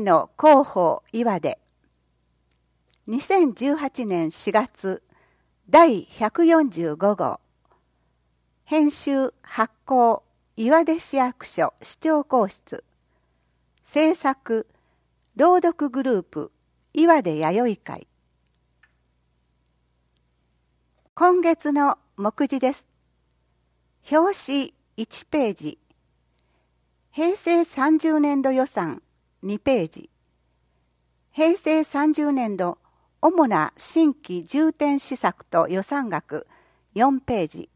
の広報岩出。2018年4月第145号。編集発行岩出市役所市長公室。制作朗読グループ岩出弥生会。今月の目次です。表紙1ページ。平成30年度予算2ページ。平成30年度主な新規重点施策と予算額4ページ。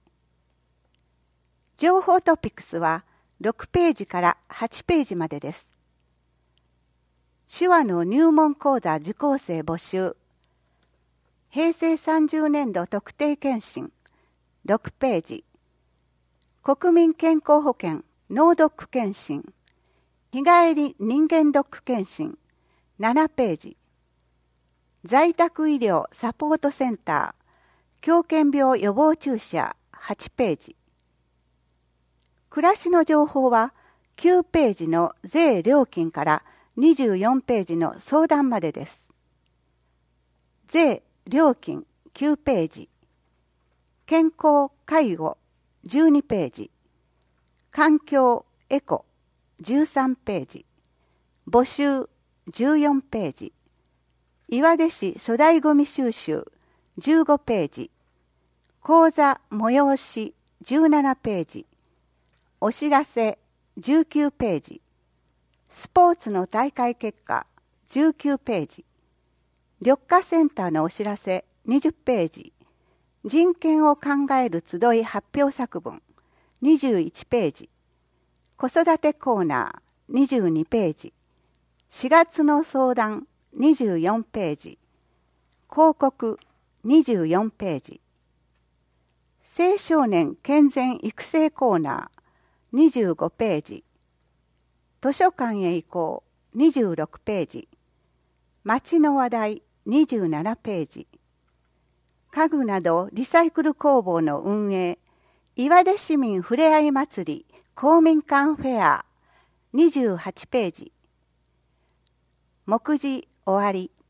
情報トピックスは6ページから8ページまでです。手話の入門講座受講生募集。平成30年度特定健診6ページ。国民健康保険脳ドック検診。日帰り人間ドック検診7ページ。在宅医療サポートセンター狂犬病予防注射8ページ。暮らしの情報は9ページの税料金から24ページの相談までです。税料金9ページ。健康介護12ページ。環境エコ13ページ。募集14ページ。岩出市粗大ごみ収集15ページ。講座催し17ページ。お知らせ19ページ。スポーツの大会結果19ページ。緑化センターのお知らせ20ページ。人権を考える集い発表作文21ページ。子育てコーナー22ページ。4月の相談24ページ。広告24ページ。青少年健全育成コーナー25ページ。図書館へ行こう26ページ。町の話題27ページ。家具などリサイクル工房の運営、岩出市民ふれあい祭り公民館フェア28ページ。目次終わり。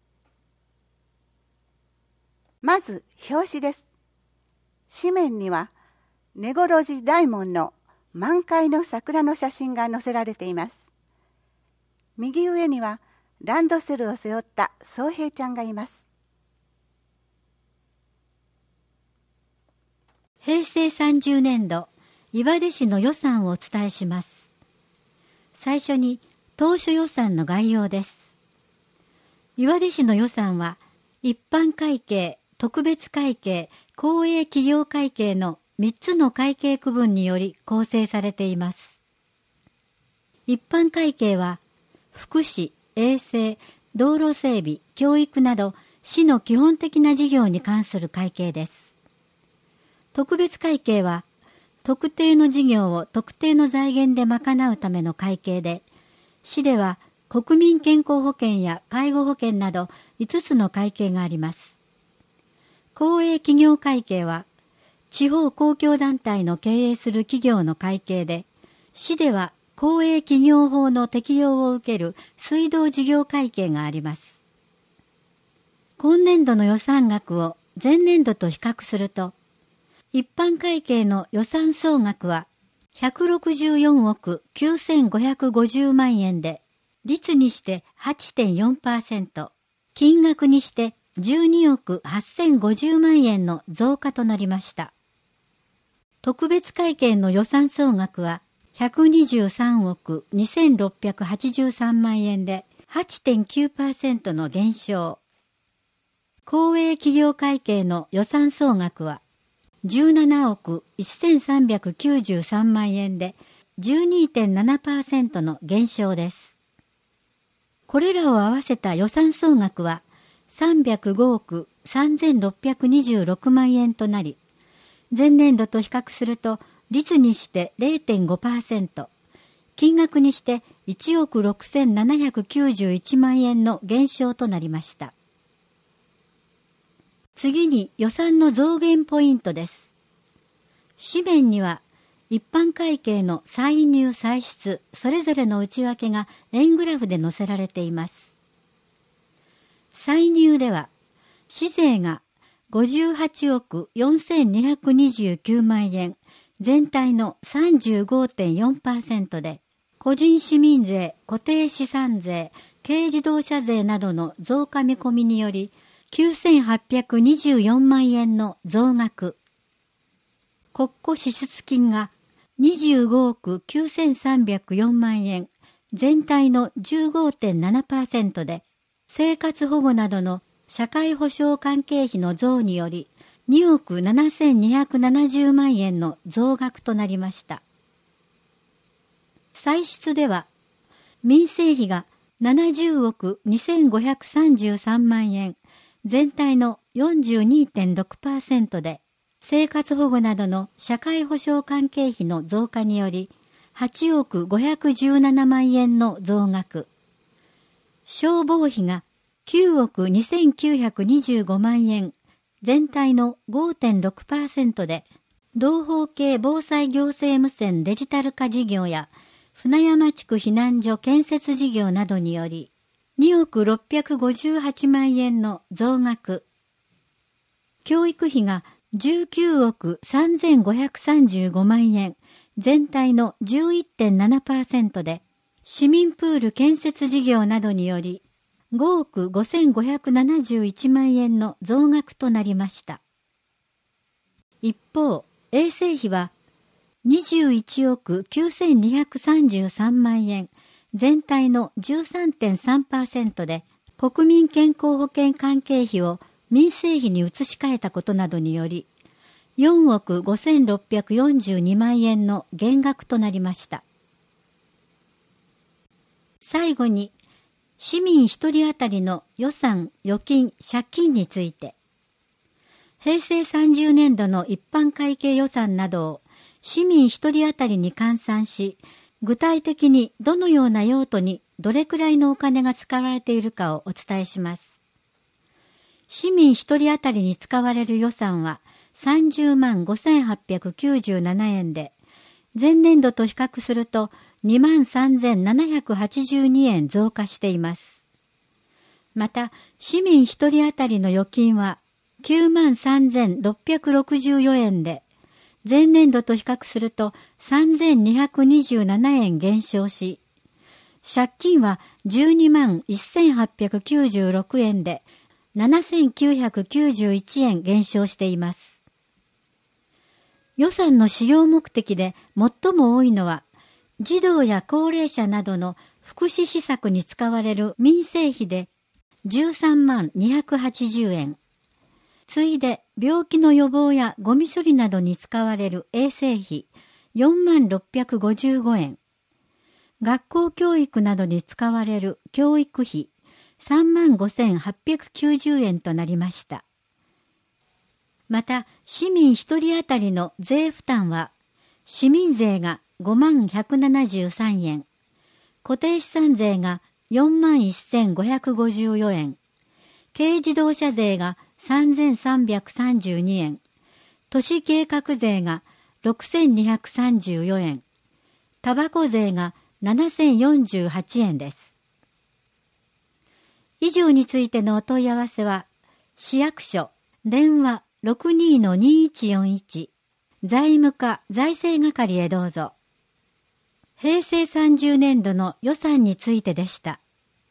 まず表紙です。紙面には根来寺大門の満開の桜の写真が載せられています。右上にはランドセルを背負った宗平ちゃんがいます。 平成30年度岩出市の予算をお伝えします。最初に当初予算の概要です。岩出市の予算は一般会計、特別会計、公営企業会計の3つの会計区分により構成されています。一般会計は福祉、衛生、道路整備、教育など市の基本的な事業に関する会計です。特別会計は特定の事業を特定の財源で賄うための会計で、市では国民健康保険や介護保険など5つの会計があります。公営企業会計は地方公共団体の経営する企業の会計で、市では公営企業法の適用を受ける水道事業会計があります。今年度の予算額を前年度と比較すると、一般会計の予算総額は164億9550万円で、率にして 8.4%、金額にして12億8050万円の増加となりました。特別会計の予算総額は123億2683万円で 8.9% の減少。公営企業会計の予算総額は17億1393万円で 12.7% の減少です。これらを合わせた予算総額は305億3626万円となり、前年度と比較すると率にして 0.5%、金額にして1億6791万円の減少となりました。次に予算の増減ポイントです。紙面には一般会計の歳入歳出それぞれの内訳が円グラフで載せられています。歳入では、市税が58億4229万円、全体の 35.4% で、個人市民税、固定資産税、軽自動車税などの増加見込みにより、9824万円の増額。国庫支出金が25億9304万円、全体の 15.7% で、生活保護などの社会保障関係費の増により、2億7270万円の増額となりました。歳出では、民生費が70億2533万円、全体の 42.6% で、生活保護などの社会保障関係費の増加により、8億517万円の増額。消防費が9億2925万円、全体の 5.6% で、同方系防災行政無線デジタル化事業や、船山地区避難所建設事業などにより、2億658万円の増額。教育費が19億3535万円、全体の 11.7% で、市民プール建設事業などにより、5億5571万円の増額となりました。一方、衛生費は、21億9233万円、全体の 13.3% で、国民健康保険関係費を民生費に移し替えたことなどにより、4億5642万円の減額となりました。最後に、市民一人当たりの予算、預金、借金について、平成30年度の一般会計予算などを市民一人当たりに換算し、具体的にどのような用途にどれくらいのお金が使われているかをお伝えします。市民一人当たりに使われる予算は30万5897円で、前年度と比較すると2万3782円増加しています。また、市民一人当たりの預金は9万3664円で、前年度と比較すると3227円減少し、借金は12万1896円で7991円減少しています。予算の使用目的で最も多いのは、児童や高齢者などの福祉施策に使われる民生費で13万280円。次いで病気の予防やゴミ処理などに使われる衛生費4万655円。学校教育などに使われる教育費3万5890円となりました。また、市民一人当たりの税負担は、市民税が5万173円、固定資産税が4万1554円、軽自動車税が3332円、都市計画税が6234円、タバコ税が7048円です。以上についてのお問い合わせは、市役所、電話 62-2141 財務課財政係へどうぞ。平成30年度の予算についてでした。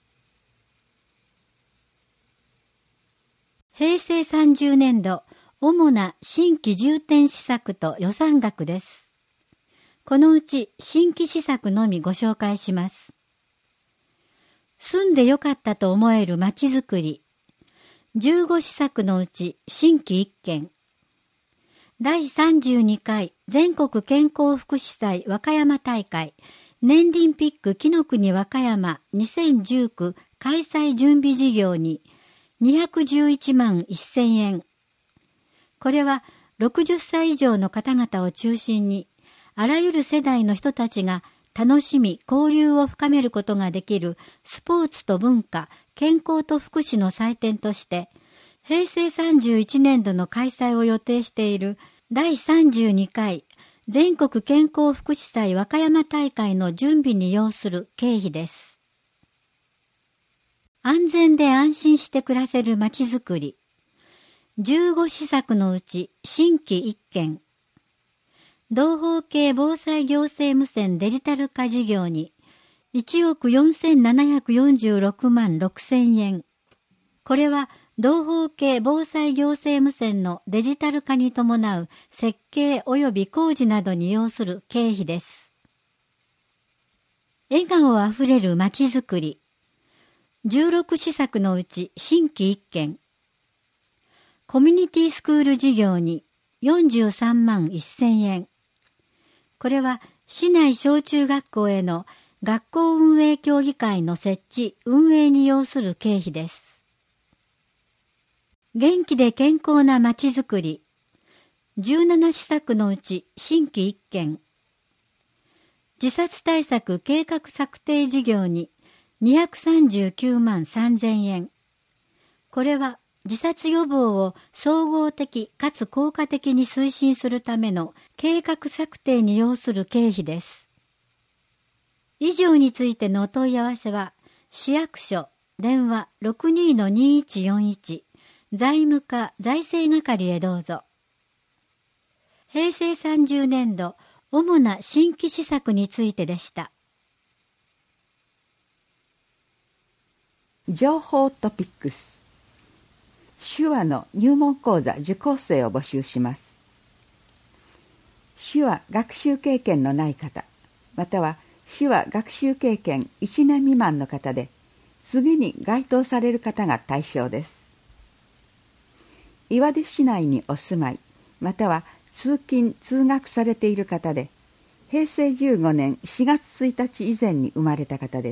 平成30年度主な新規重点施策と予算額です。このうち新規施策のみご紹介します。住んでよかったと思えるまちづくり。15施策のうち新規1件。第32回全国健康福祉祭和歌山大会年輪ピック紀の国和歌山2019開催準備事業に211万1000円。これは60歳以上の方々を中心にあらゆる世代の人たちが楽しみ交流を深めることができるスポーツと文化、健康と福祉の祭典として平成31年度の開催を予定している第32回全国健康福祉祭和歌山大会の準備に要する経費です。安全で安心して暮らせるまちづくり。15施策のうち新規1件。同方系防災行政無線デジタル化事業に1億4746万6千円。これは同方系防災行政無線のデジタル化に伴う設計及び工事などに要する経費です。笑顔あふれるまちづくり。16施策のうち新規1件。コミュニティスクール事業に43万1000円。これは市内小中学校への学校運営協議会の設置・運営に要する経費です。元気で健康なまちづくり。17施策のうち新規1件。自殺対策計画策定事業に239万3000円。これは自殺予防を総合的かつ効果的に推進するための計画策定に要する経費です。以上についてのお問い合わせは、市役所電話 62-2141 財務課財政係へどうぞ。平成30年度主な新規施策についてでした。 情報トピックス。手話の入門講座受講生を募集します。手話学習経験のない方、または手話学習経験1年未満の方で、次に該当される方が対象です。岩出市内にお住まい、または通勤・通学されている方で、平成15年4月1日以前に生まれた方です。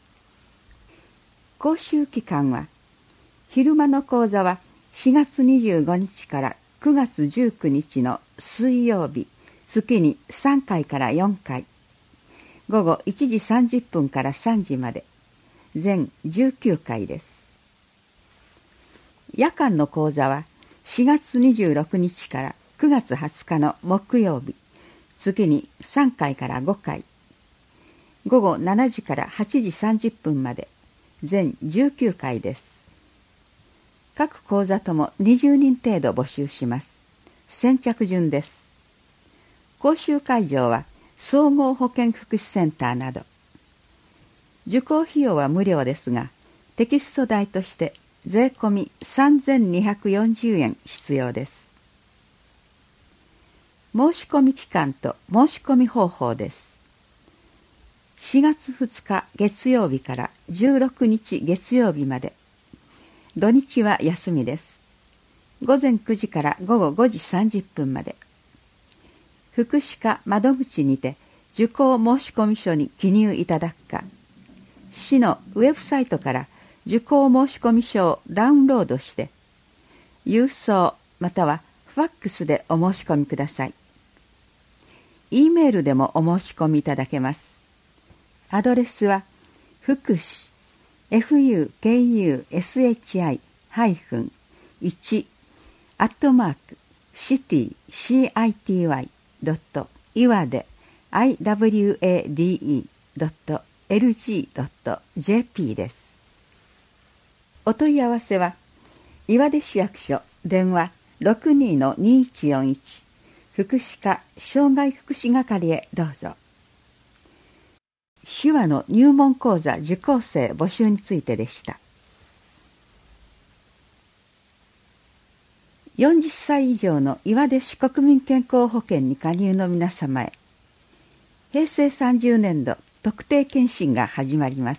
講習期間は、昼間の講座は4月25日から9月19日の水曜日、月に3回から4回、午後1時30分から3時まで、全19回です。夜間の講座は4月26日から9月20日の木曜日、月に3回から5回、午後7時から8時30分まで、全19回です。各講座とも20人程度募集します。先着順です。講習会場は総合保健福祉センターなど。受講費用は無料ですが、テキスト代として税込み3240円必要です。申し込み期間と申し込み方法です。4月2日月曜日から16日月曜日まで。土日は休みです。午前9時から午後5時30分まで。福祉課窓口にて受講申込書に記入いただくか、市のウェブサイトから受講申込書をダウンロードして、郵送またはファックスでお申し込みください。E メールでもお申し込みいただけます。アドレスは福祉1-city-1-iwade.iwade.lg.jp です。お問い合わせは岩出市役所電話 62-2141 福祉課障害福祉係へどうぞ。手話の入門講座受講生募集についてでした。40歳以上の岩出市国民健康保険に加入の皆様へ、平成30年度特定健診が始まります。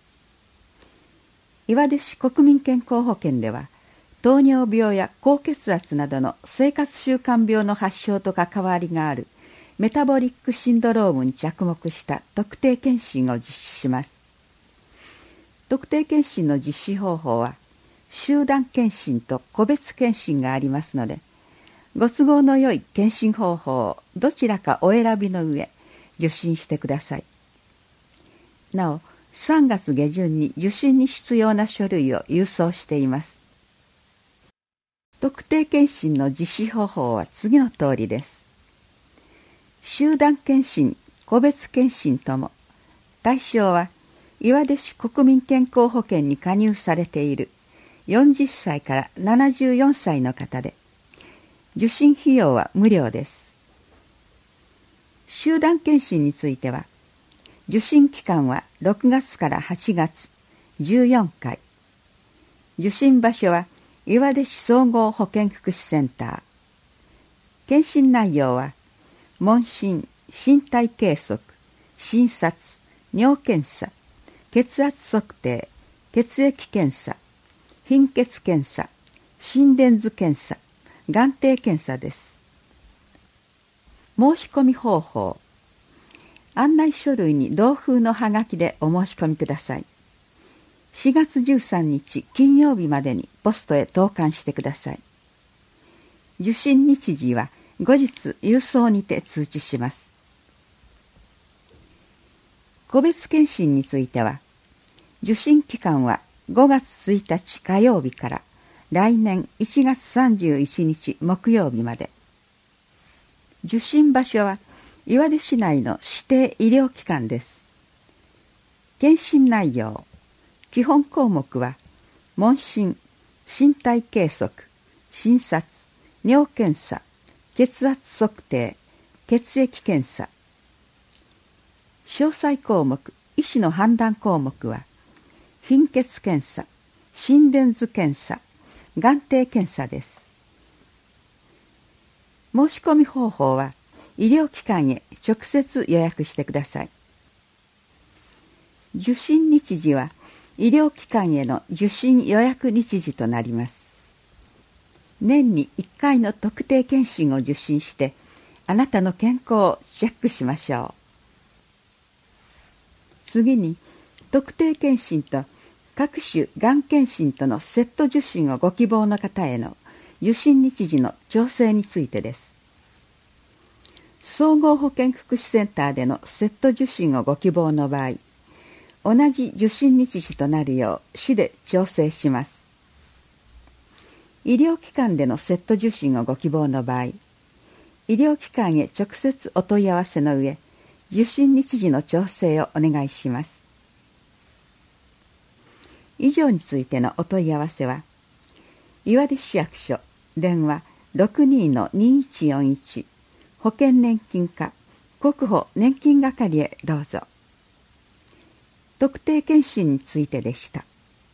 岩出市国民健康保険では、糖尿病や高血圧などの生活習慣病の発症と関わりがあるメタボリックシンドロームに着目した特定健診を実施します。特定健診の実施方法は、集団健診と個別健診がありますので、ご都合の良い健診方法をどちらかお選びの上、受診してください。なお、3月下旬に受診に必要な書類を郵送しています。特定健診の実施方法は次の通りです。 集団検診、個別検診とも、対象は岩出市国民健康保険に加入されている40歳から74歳の方で、受診費用は無料です。集団検診については、受診期間は6月から8月14回。受診場所は岩出市総合保健福祉センター。検診内容は、問診、身体計測、診察、尿検査、血圧測定、血液検査、貧血検査、心電図検査、眼底検査です。申し込み方法。案内書類に同封のはがきでお申し込みください。4月13日金曜日までにポストへ投函してください。受診日時は後日郵送にて通知します。個別検診については、受診期間は5月1日火曜日から来年1月31日木曜日まで。受診場所は岩出市内の指定医療機関です。検診内容。基本項目は、問診、身体計測、診察、尿検査、血圧測定、血液検査。詳細項目、医師の判断項目は、貧血検査、心電図検査、眼底検査です。申し込み方法は、医療機関へ直接予約してください。受診日時は、医療機関への受診予約日時となります。年に1回の特定検診を受診して、あなたの健康をチェックしましょう。次に、特定検診と各種がん検診とのセット受診をご希望の方への受診日時の調整についてです。総合保健福祉センターでのセット受診をご希望の場合、同じ受診日時となるよう市で調整します。医療機関でのセット受診をご希望の場合、医療機関へ直接お問い合わせの上、受診日時の調整をお願いします。以上についてのお問い合わせは、岩出市役所電話 62-2141 保険年金課国保年金係へどうぞ。特定健診についてでした。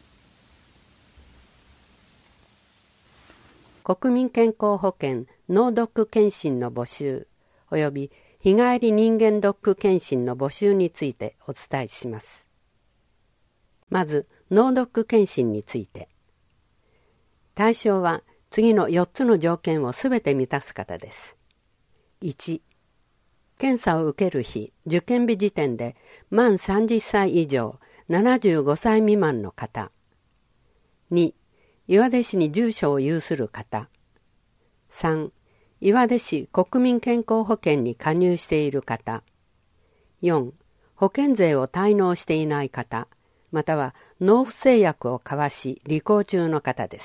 国民健康保険脳ドック健診の募集および日帰り人間ドック健診の募集についてお伝えします。まず脳ドック健診について。対象は次の4つの条件をすべて満たす方です。1、検査を受ける日、受験日時点で満30歳以上、75歳未満の方。2、岩出市に住所を有する方。3、岩出市国民健康保険に加入している方。4、保険税を滞納していない方、または納付制約を交わし履行中の方です。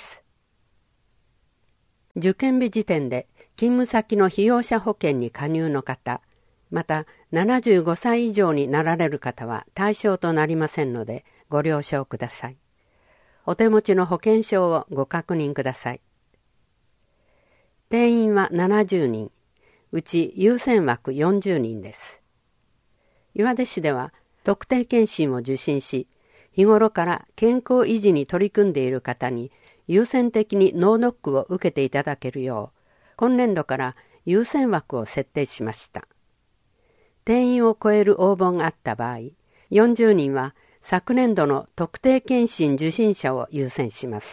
受験日時点で勤務先の被用者保険に加入の方、また75歳以上になられる方は対象となりませんのでご了承ください。お手持ちの保険証をご確認ください。定員は70人、うち優先枠40人です。岩出市では特定健診を受診し、日頃から健康維持に取り組んでいる方に優先的に脳ドックを受けていただけるよう、今年度から優先枠を設定しました。定員を超える応募があった場合、40人は昨年度の特定健診受診者を優先します。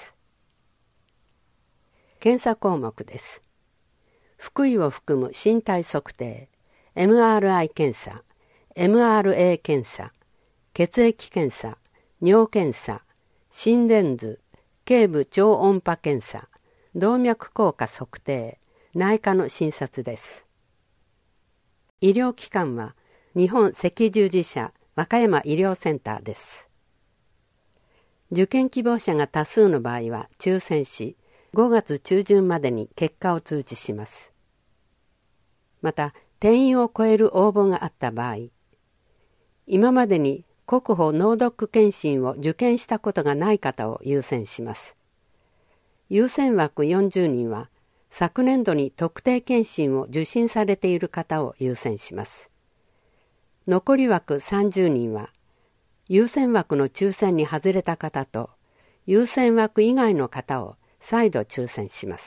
検査項目です。腹囲を含む身体測定、MRI 検査、MRA 検査、血液検査、尿検査、心電図、頸部超音波検査、動脈硬化測定、内科の診察です。医療機関は日本赤十字社和歌山医療センターです。受験希望者が多数の場合は抽選し、5月中旬までに結果を通知します。また、 定員を超える応募があった場合、今までに国保脳ドック検診を受験したことがない方を優先します。優先枠40人は昨年度に特定検診を受診されている方を優先します。残り枠30人は優先枠の抽選に外れた方と優先枠以外の方を再度抽選します。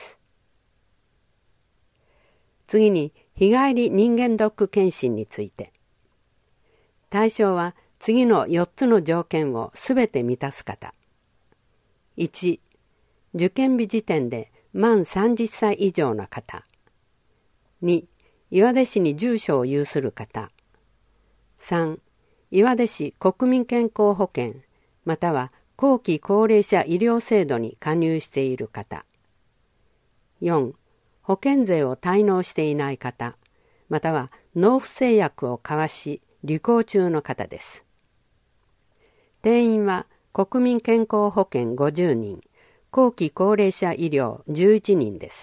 次に日帰り人間ドック検診について。対象は次の4つの条件をすべて満たす方。1、受験日時点で満30歳以上の方。2、岩出市に住所を有する方。3、岩出市国民健康保険または後期高齢者医療制度に加入している方。4、保険税を滞納していない方、または納付制約を交わし履行中の方です。定員は国民健康保険50人、後期高齢者医療11人です。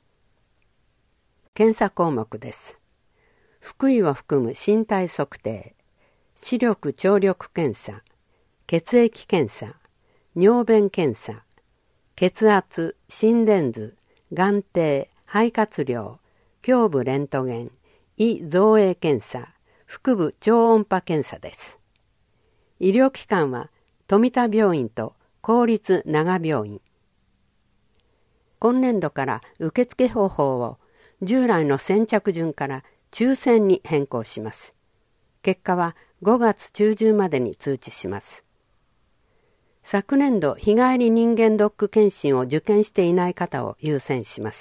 検査項目です。腹囲を含む身体測定、視力聴力検査、血液検査、尿便検査、血圧、心電図、眼底、肺活量、胸部レントゲン、胃造影検査、腹部超音波検査です。医療機関は富田病院と公立長病院。今年度から受付方法を従来の先着順から抽選に変更します。結果は5月中旬までに通知します。昨年度日帰り人間ドック検診を受験していない方を優先します。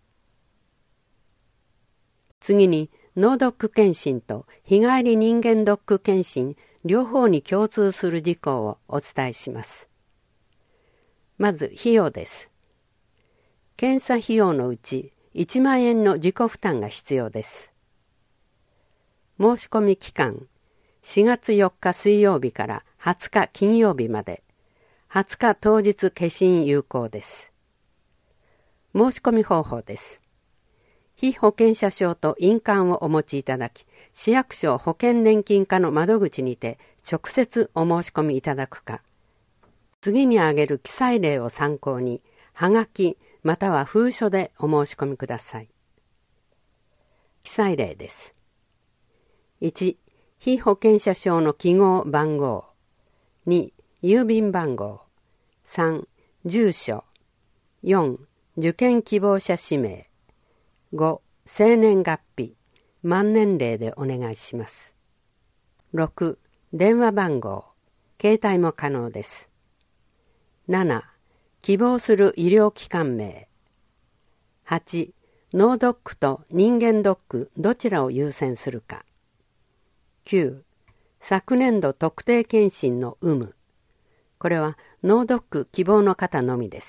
次に脳ドック検診と日帰り人間ドック検診両方に共通する事項をお伝えします。まず費用です。検査費用のうち1万円の自己負担が必要です。申し込み期間4月4日水曜日から20日金曜日まで、20日当日消印有効です。申し込み方法です。被保険者証と印鑑をお持ちいただき、市役所保険年金課の窓口にて直接お申し込みいただくか、次に挙げる記載例を参考に、はがきまたは封書でお申し込みください。記載例です。1、被保険者証の記号番号。2、郵便番号。3、住所。4、受験希望者氏名。5、生年月日、満年齢でお願いします。6、電話番号、携帯も可能です。7、希望する医療機関名。8、脳ドックと人間ドックどちらを優先するか。9、昨年度特定検診の有無。これは脳ドック希望の方のみです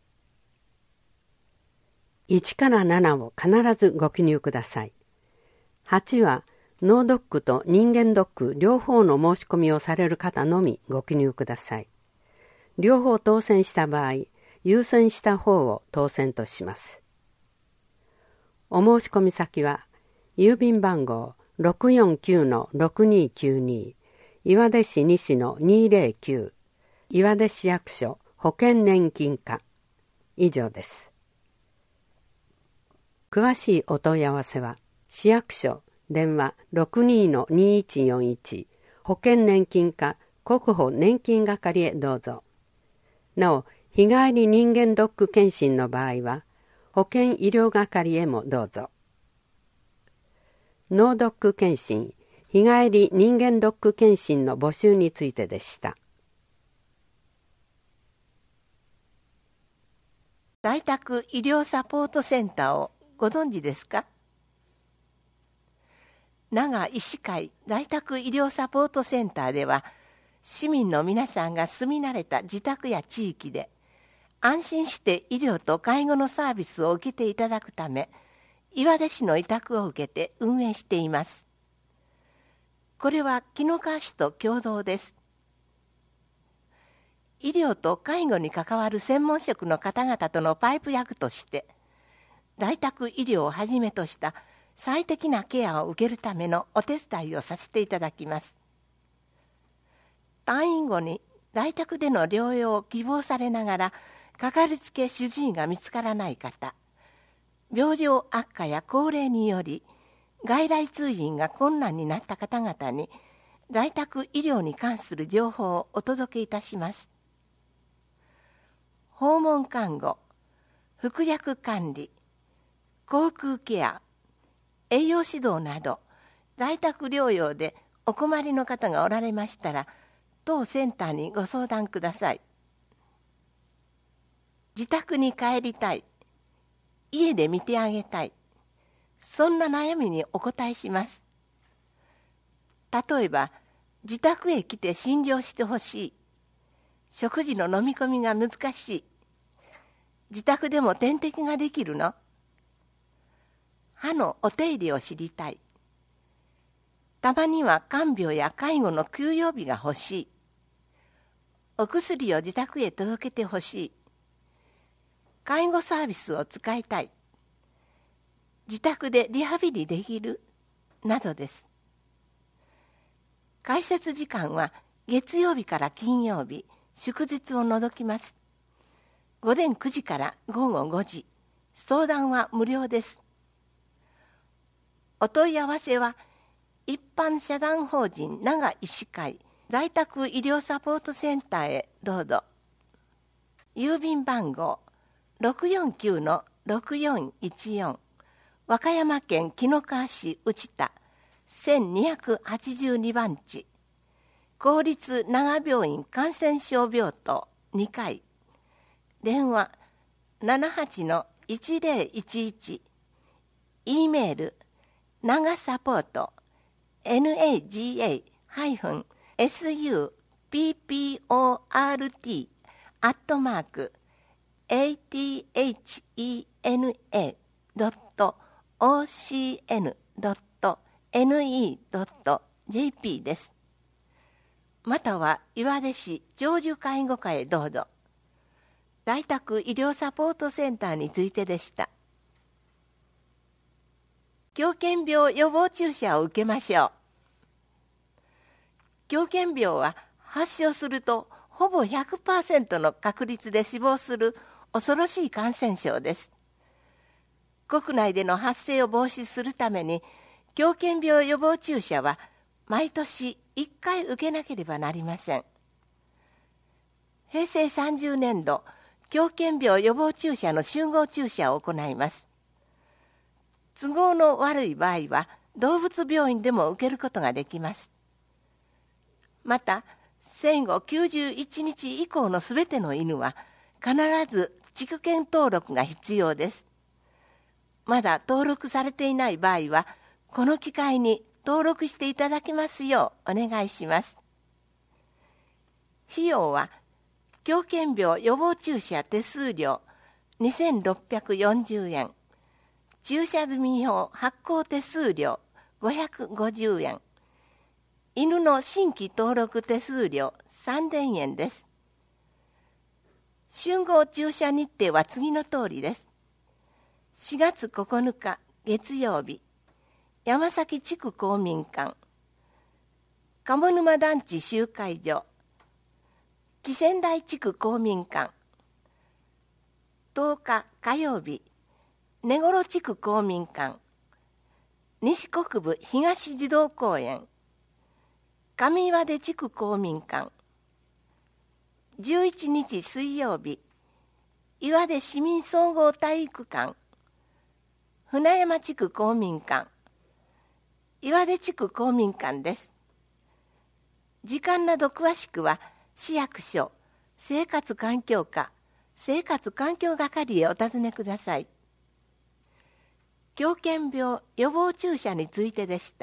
。1から7を必ずご記入ください。8は脳ドックと人間ドック両方の申し込みをされる方のみご記入ください。両方当選した場合、優先した方を当選とします。お申し込み先は郵便番号649-6292 岩出市西の209岩出市役所保険年金課以上です。詳しいお問い合わせは市役所電話 62-2141 保険年金課国保年金係へどうぞ。なお日帰り人間ドック検診の場合は保険医療係へもどうぞ。脳ドック検診、日帰り人間ドック検診の募集についてでした。 在宅医療サポートセンターをご存知ですか？長医師会在宅医療サポートセンターでは、市民の皆さんが住み慣れた自宅や地域で安心して医療と介護のサービスを受けていただくため、岩出市の委託を受けて運営しています。これは紀の川市と共同です。医療と介護に関わる専門職の方々とのパイプ役として、在宅医療をはじめとした最適なケアを受けるためのお手伝いをさせていただきます。退院後に在宅での療養を希望されながら、かかりつけ主治医が見つからない方、病状悪化や高齢により外来通院が困難になった方々に、在宅医療に関する情報をお届けいたします。訪問看護、服薬管理、口腔ケア、栄養指導など、在宅療養でお困りの方がおられましたら、当センターにご相談ください。自宅に帰りたい、家で見てあげたい、そんな悩みにお答えします。例えば、自宅へ来て診療してほしい、食事の飲み込みが難しい、自宅でも点滴ができるの、歯のお手入れを知りたい、たまには看病や介護の休養日が欲しい、お薬を自宅へ届けてほしい、介護サービスを使いたい、自宅でリハビリできるなどです。開設時間は月曜日から金曜日、祝日を除きます。午前9時から午後5時、相談は無料です。お問い合わせは、一般社団法人長医師会在宅医療サポートセンターへどうぞ。郵便番号 649-6414 和歌山県紀の川市内田1282番地、公立長病院感染症病棟2階、電話 78-1011、E メール長サポート nasapport@athena.ocn.ne.jp です。または岩出市長寿介護課へどうぞ。在宅医療サポートセンターについてでした。狂犬病予防注射を受けましょう。狂犬病は発症するとほぼ 100% の確率で死亡する恐ろしい感染症です。国内での発生を防止するために、狂犬病予防注射は毎年1回受けなければなりません。平成30年度、狂犬病予防注射の集合注射を行います。都合の悪い場合は動物病院でも受けることができます。また、生後91日以降のすべての犬は必ず畜犬登録が必要です。まだ登録されていない場合は、この機会に登録していただきますようお願いします。費用は、狂犬病予防注射手数料2640円、注射済み表発行手数料550円、犬の新規登録手数料3000円です。集合注射日程は次の通りです。4月9日月曜日、山崎地区公民館、鴨沼団地集会所、木仙台地区公民館、10日火曜日、根頃地区公民館、西国部東児童公園、上岩出地区公民館、11日水曜日、岩出市民総合体育館、船山地区公民館、岩出地区公民館です。時間など詳しくは市役所生活環境課生活環境係へお尋ねください。狂犬病予防注射についてでした。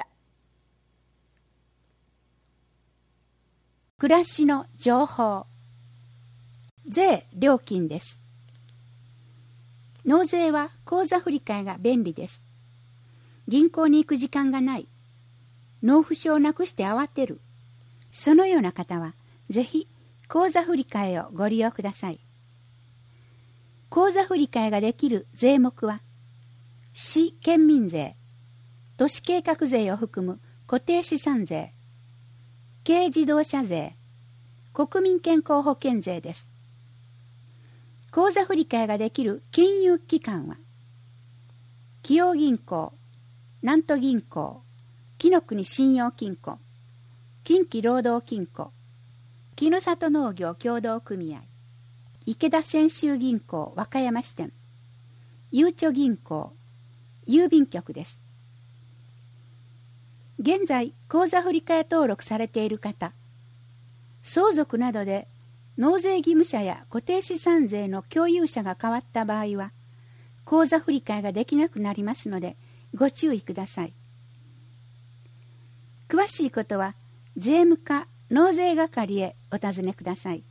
暮らしの情報。税料金です。納税は口座振替が便利です。銀行に行く時間がない、納付書をなくして慌てる、そのような方はぜひ口座振替をご利用ください。口座振替ができる税目は市県民税、 都市計画税を含む固定資産税、軽自動車税、国民健康保険税です。口座振替ができる金融機関は、紀陽銀行、南都銀行、紀の国信用金庫、近畿労働金庫、木の里農業協同組合、池田泉州銀行和歌山支店、ゆうちょ銀行、郵便局です。現在、口座振替登録されている方、相続などで納税義務者や固定資産税の共有者が変わった場合は、口座振替ができなくなりますので、ご注意ください。詳しいことは、税務課納税係へお尋ねください。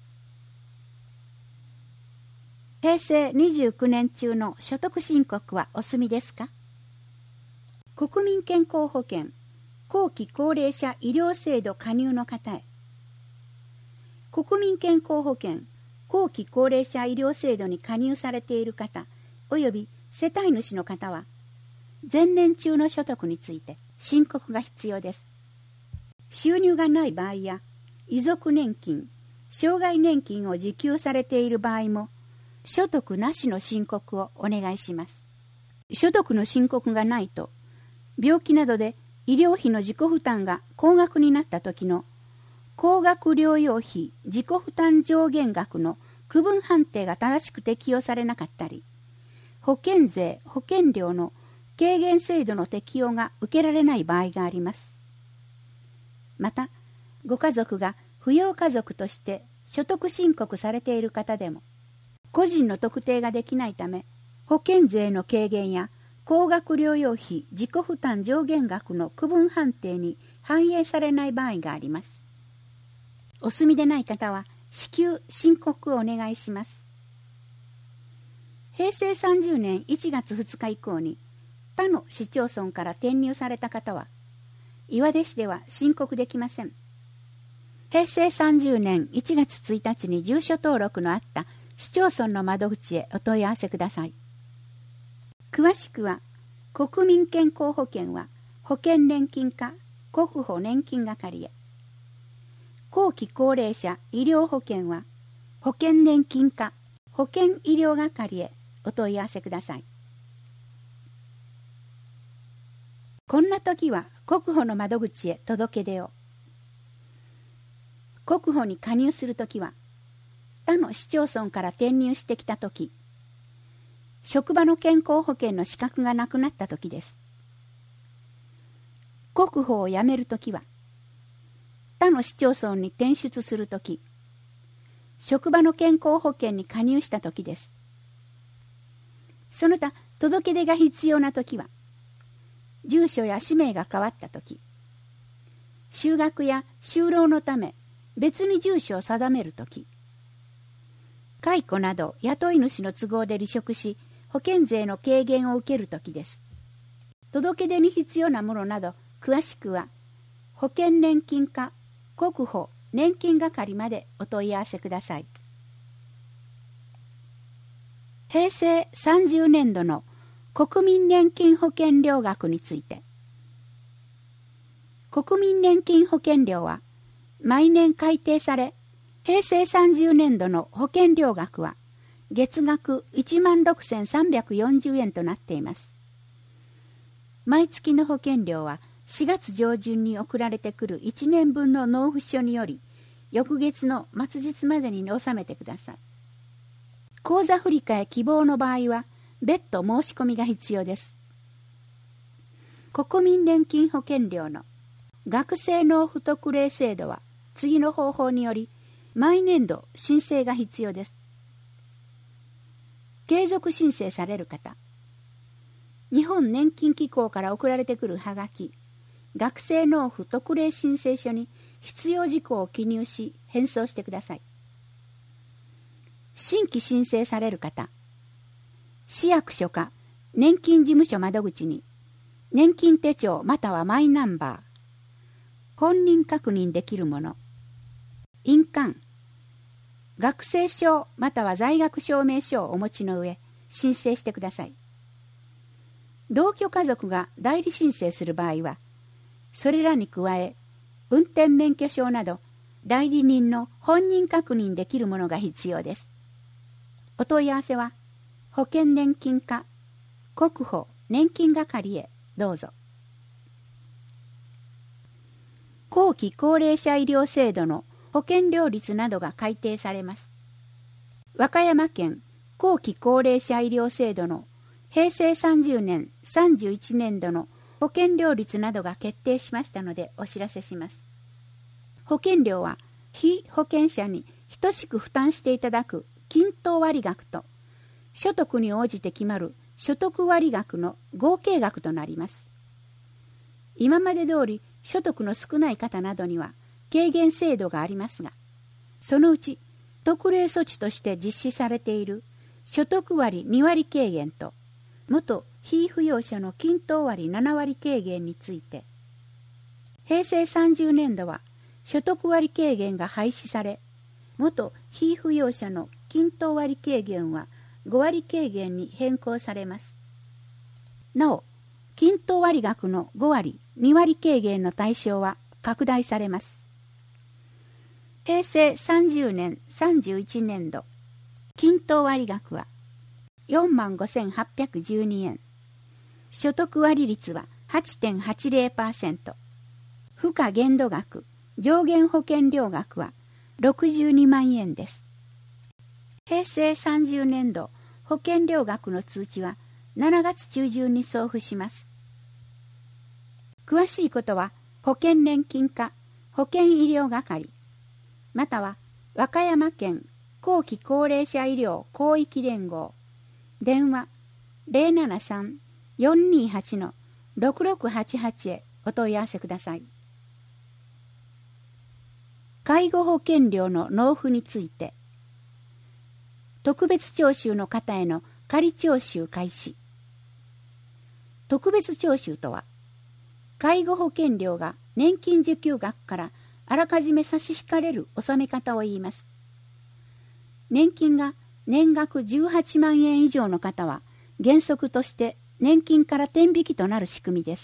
平成29年中の所得申告はお済みですか？国民健康保険後期高齢者医療制度加入の方へ。国民健康保険後期高齢者医療制度に加入されている方および世帯主の方は、前年中の所得について申告が必要です。収入がない場合や遺族年金、障害年金を受給されている場合も、所得なしの申告をお願いします。所得の申告がないと、病気などで医療費の自己負担が高額になった時の高額療養費自己負担上限額の区分判定が正しく適用されなかったり、保険税・保険料の軽減制度の適用が受けられない場合があります。また、ご家族が扶養家族として所得申告されている方でも、個人の特定ができないため、保険税の軽減や高額療養費自己負担上限額の区分判定に反映されない場合があります。お住みでない方は至急申告をお願いします。平成30年1月2日以降に他の市町村から転入された方は、岩出市では申告できません。平成30年1月1日に住所登録のあった市町村の窓口へお問い合わせください。詳しくは、国民健康保険は保険年金課国保年金係へ。後期高齢者医療保険は保険年金課保険医療係へお問い合わせください。こんな時は国保の窓口へ届け出を。国保に加入するときは、他の市町村から転入してきたとき、職場の健康保険の資格がなくなったときです。国保を辞めるときは、他の市町村に転出するとき、職場の健康保険に加入したときです。その他、届け出が必要なときは、住所や氏名が変わったとき、就学や就労のため別に住所を定めるとき、解雇など雇い主の都合で離職し、保険税の軽減を受けるときです。届け出に必要なものなど、詳しくは、保険年金課国保年金係までお問い合わせください。平成30年度の国民年金保険料額について。国民年金保険料は毎年改定され、平成30年度の保険料額は月額16,340円となっています。毎月の保険料は4月上旬に送られてくる1年分の納付書により、翌月の末日までに納めてください。口座振替希望の場合は、別途申し込みが必要です。国民年金保険料の学生納付特例制度は、次の方法により、毎年度申請が必要です。継続申請される方、日本年金機構から送られてくるはがき、学生納付特例申請書に必要事項を記入し返送してください。新規申請される方、市役所か年金事務所窓口に年金手帳またはマイナンバー、本人確認できるもの、印鑑、学生証または在学証明書をお持ちの上申請してください。 同居家族が代理申請する場合は、それらに加え、運転免許証など代理人の本人確認できるものが必要です。お問い合わせは保険年金課国保年金係へどうぞ。後期高齢者医療制度の保険料率などが改定されます。和歌山県後期高齢者医療制度の平成30年31年度の保険料率などが決定しましたのでお知らせします。保険料は被保険者に等しく負担していただく均等割額と所得に応じて決まる所得割額の合計額となります。今まで通り所得の少ない方などには軽減制度がありますが、そのうち特例措置として実施されている所得割2割軽減と元被扶養者の均等割7割軽減について、平成30年度は所得割軽減が廃止され、元被扶養者の均等割軽減は5割軽減に変更されます。なお、均等割額の5割、2割軽減の対象は拡大されます。平成30年31年度、均等割額は45,812円。所得割率は 8.80%。付加限度額、上限保険料額は62万円です。平成30年度保険料額の通知は7月中旬に送付します。詳しいことは保険年金課保険医療係または和歌山県後期高齢者医療広域連合電話 073-428-6688 へお問い合わせください。介護保険料の納付について、特別徴収の方への仮徴収開始。特別徴収とは、介護保険料が年金受給額からあらかじめ差し引かれる納め方を言います。年金が年額18万円以上の方は原則として年金から天引きとなる仕組みです。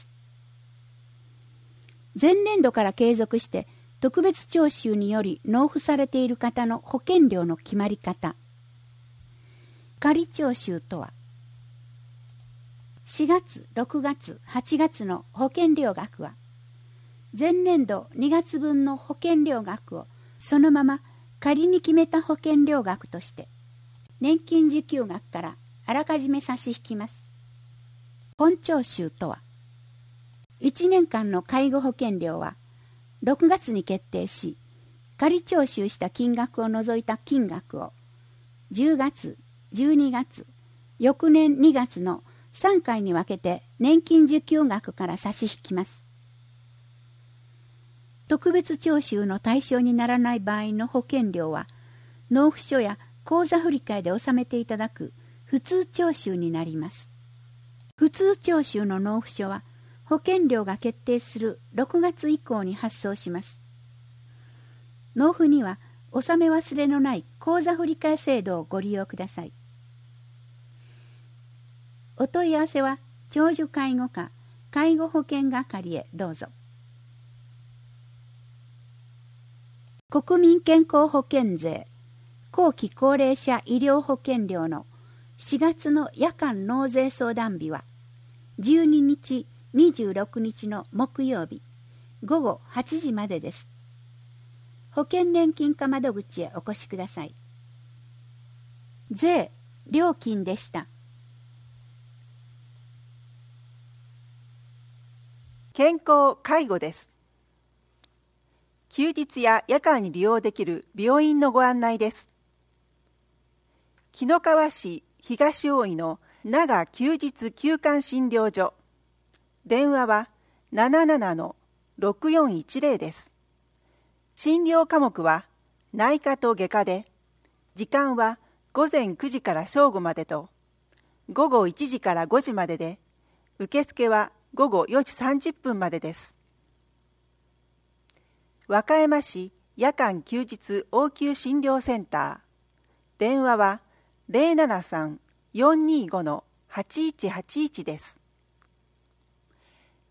前年度から継続して特別徴収により納付されている方の保険料の決まり方。仮徴収とは、4月、6月、8月の保険料額は、前年度2月分の保険料額をそのまま仮に決めた保険料額として、年金受給額からあらかじめ差し引きます。本徴収とは、1年間の介護保険料は6月に決定し、仮徴収した金額を除いた金額を10月、12月、翌年2月の3回に分けて年金受給額から差し引きます。特別徴収の対象にならない場合の保険料は、納付書や口座振替で納めていただく普通徴収になります。普通徴収の納付書は、保険料が決定する6月以降に発送します。納付には、納め忘れのない口座振替制度をご利用ください。お問い合わせは、長寿介護課介護保険係へどうぞ。国民健康保険税後期高齢者医療保険料の4月の夜間納税相談日は12日、26日の木曜日午後8時までです。保険年金課窓口へお越しください。税、料金でした。 健康・介護です。休日や夜間に利用できる病院のご案内です。紀の川市東大井の長休日休館診療所。電話は 77-6410 です。診療科目は内科と外科で、時間は午前9時から正午までと、午後1時から5時までで、受付は午後4時30分までです。和歌山市夜間休日応急診療センター。電話は 073-425-8181 です。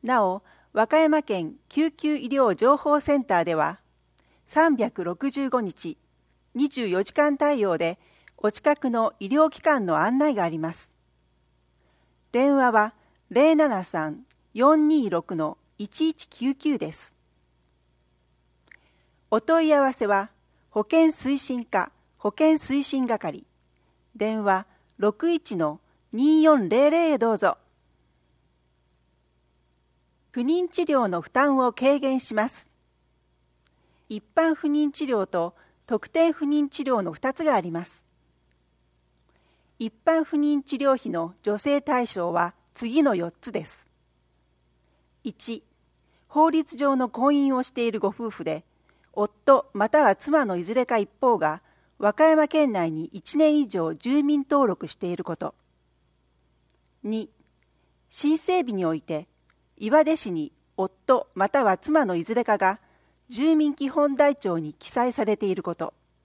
なお、和歌山県救急医療情報センターでは、365日、24時間対応でお近くの医療機関の案内があります。電話は 073-426-1199 です。お問い合わせは、保健推進課保健推進係、電話 61-2400 へどうぞ。不妊治療の負担を軽減します。一般不妊治療と特定不妊治療の2つがあります。一般不妊治療費の助成対象は次の4つです。1、法律上の婚姻をしているご夫婦で、夫または妻のいずれか一方が和歌山県内に1年以上住民登録していること。2、申請日において岩出市に夫または妻のいずれかが住民基本台帳に記載されていること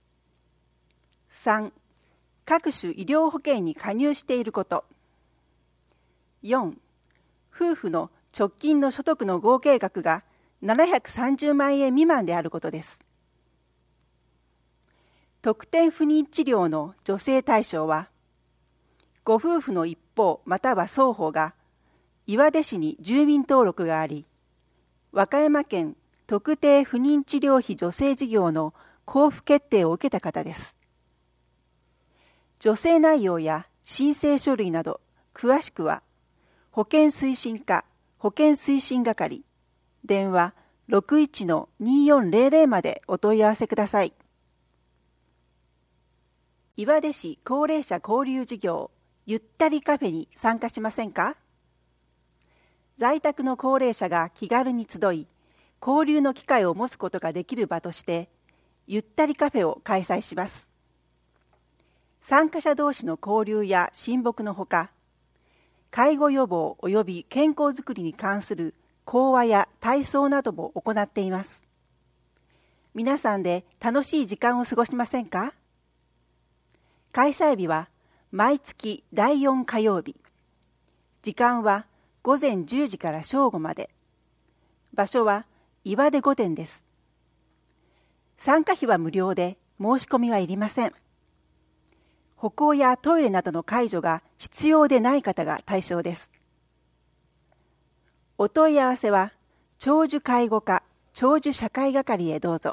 。3、各種医療保険に加入していること。4、夫婦の直近の所得の合計額が730万円未満であることです。特定不妊治療の助成対象は、ご夫婦の一方または双方が岩出市に住民登録があり、和歌山県特定不妊治療費助成事業の交付決定を受けた方です。助成内容や申請書類など詳しくは保健推進課保健推進係、電話 61-2400 までお問い合わせください。岩出市高齢者交流事業ゆったりカフェに参加しませんか？在宅の高齢者が気軽に集い、交流の機会を持つことができる場として、ゆったりカフェを開催します。参加者同士の交流や親睦のほか、介護予防及び健康づくりに関する講話や体操なども行っています。皆さんで楽しい時間を過ごしませんか？開催日は毎月第4火曜日。時間は午前10時から正午まで。場所は岩出御殿です。参加費は無料で申し込みはいりません。歩行やトイレなどの介助が必要でない方が対象です。お問い合わせは長寿介護課長寿社会係へどうぞ。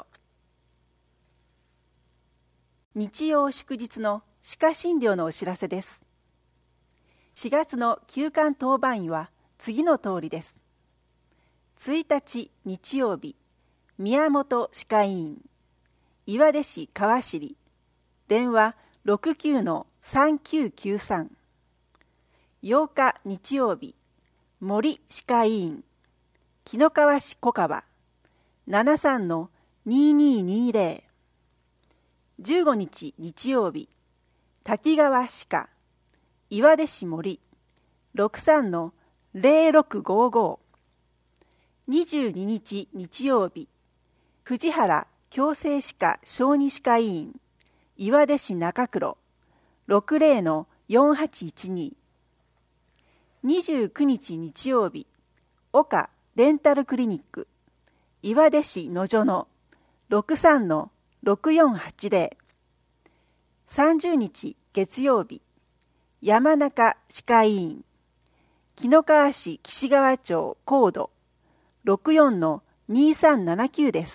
日曜祝日の歯科診療のお知らせです。4月の休館当番医は次の通りです。1日日曜日、宮本歯科医院、岩出市川尻、電話 69-3993。8日日曜日、森歯科医院、紀の川市小川、73-2220。15日日曜日、滝川歯科、岩出市森、63-0655。22日日曜日、藤原矯正歯科小児歯科医院、岩出市中黒、60-4812。29日日曜日、岡デンタルクリニック、岩出市野所の 63-6480。30日月曜日、山中歯科医院、紀の川市岸川町高度 64-2379 です。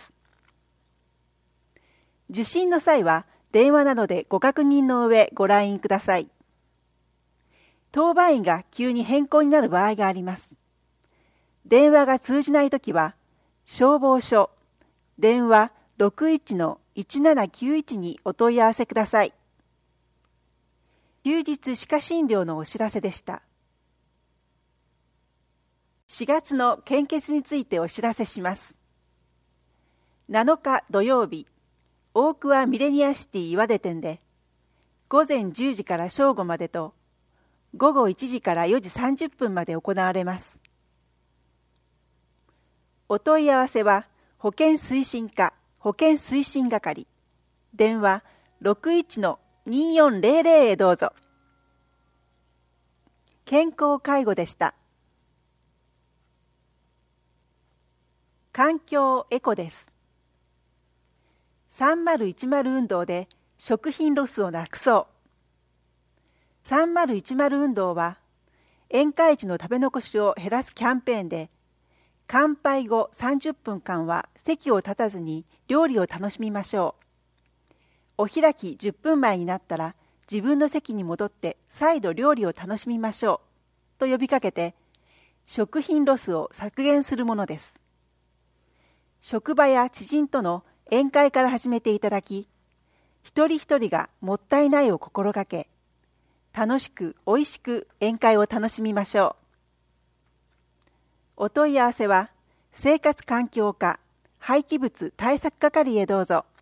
受診の際は電話などでご確認の上ご来院ください。当番医が急に変更になる場合があります。電話が通じないときは消防署電話 61-1791 にお問い合わせください。休日歯科診療のお知らせでした。4月の献血についてお知らせします。7日土曜日、大桑ミレニアシティ岩出店で、午前10時から正午までと、午後1時から4時30分まで行われます。お問い合わせは、保健推進課保健推進係、電話 61-2400 へどうぞ。健康介護でした。 環境エコです。3010運動で食品ロスをなくそう。3010運動は、宴会時の食べ残しを減らすキャンペーンで、乾杯後30分間は席を立たずに料理を楽しみましょう。お開き10分前になったら自分の席に戻って再度料理を楽しみましょうと呼びかけて、食品ロスを削減するものです。職場や知人との宴会から始めていただき、一人一人がもったいないを心がけ、楽しくおいしく宴会を楽しみましょう。お問い合わせは、生活環境課廃棄物対策係へどうぞ。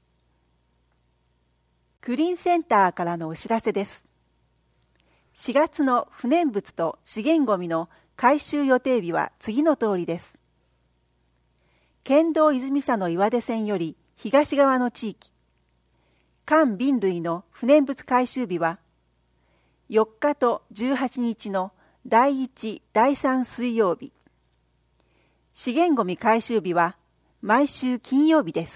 クリーンセンターからのお知らせです。4月の不燃物と資源ごみの回収予定日は次の通りです。県道泉佐野岩出線より東側の地域、缶瓶類の不燃物回収日は、4日と18日の第1、第3水曜日。資源ごみ回収日は毎週金曜日です。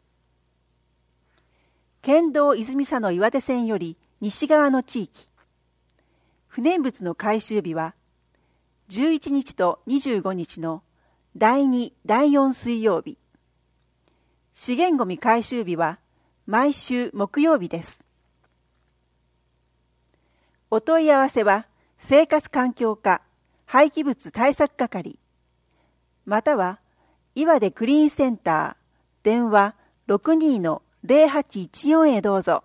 県道泉佐野岩手線より西側の地域。不燃物の回収日は11日と25日の第2、第4水曜日。資源ごみ回収日は毎週木曜日です。お問い合わせは生活環境課廃棄物対策係または岩出クリーンセンター電話 62-0814 へどうぞ。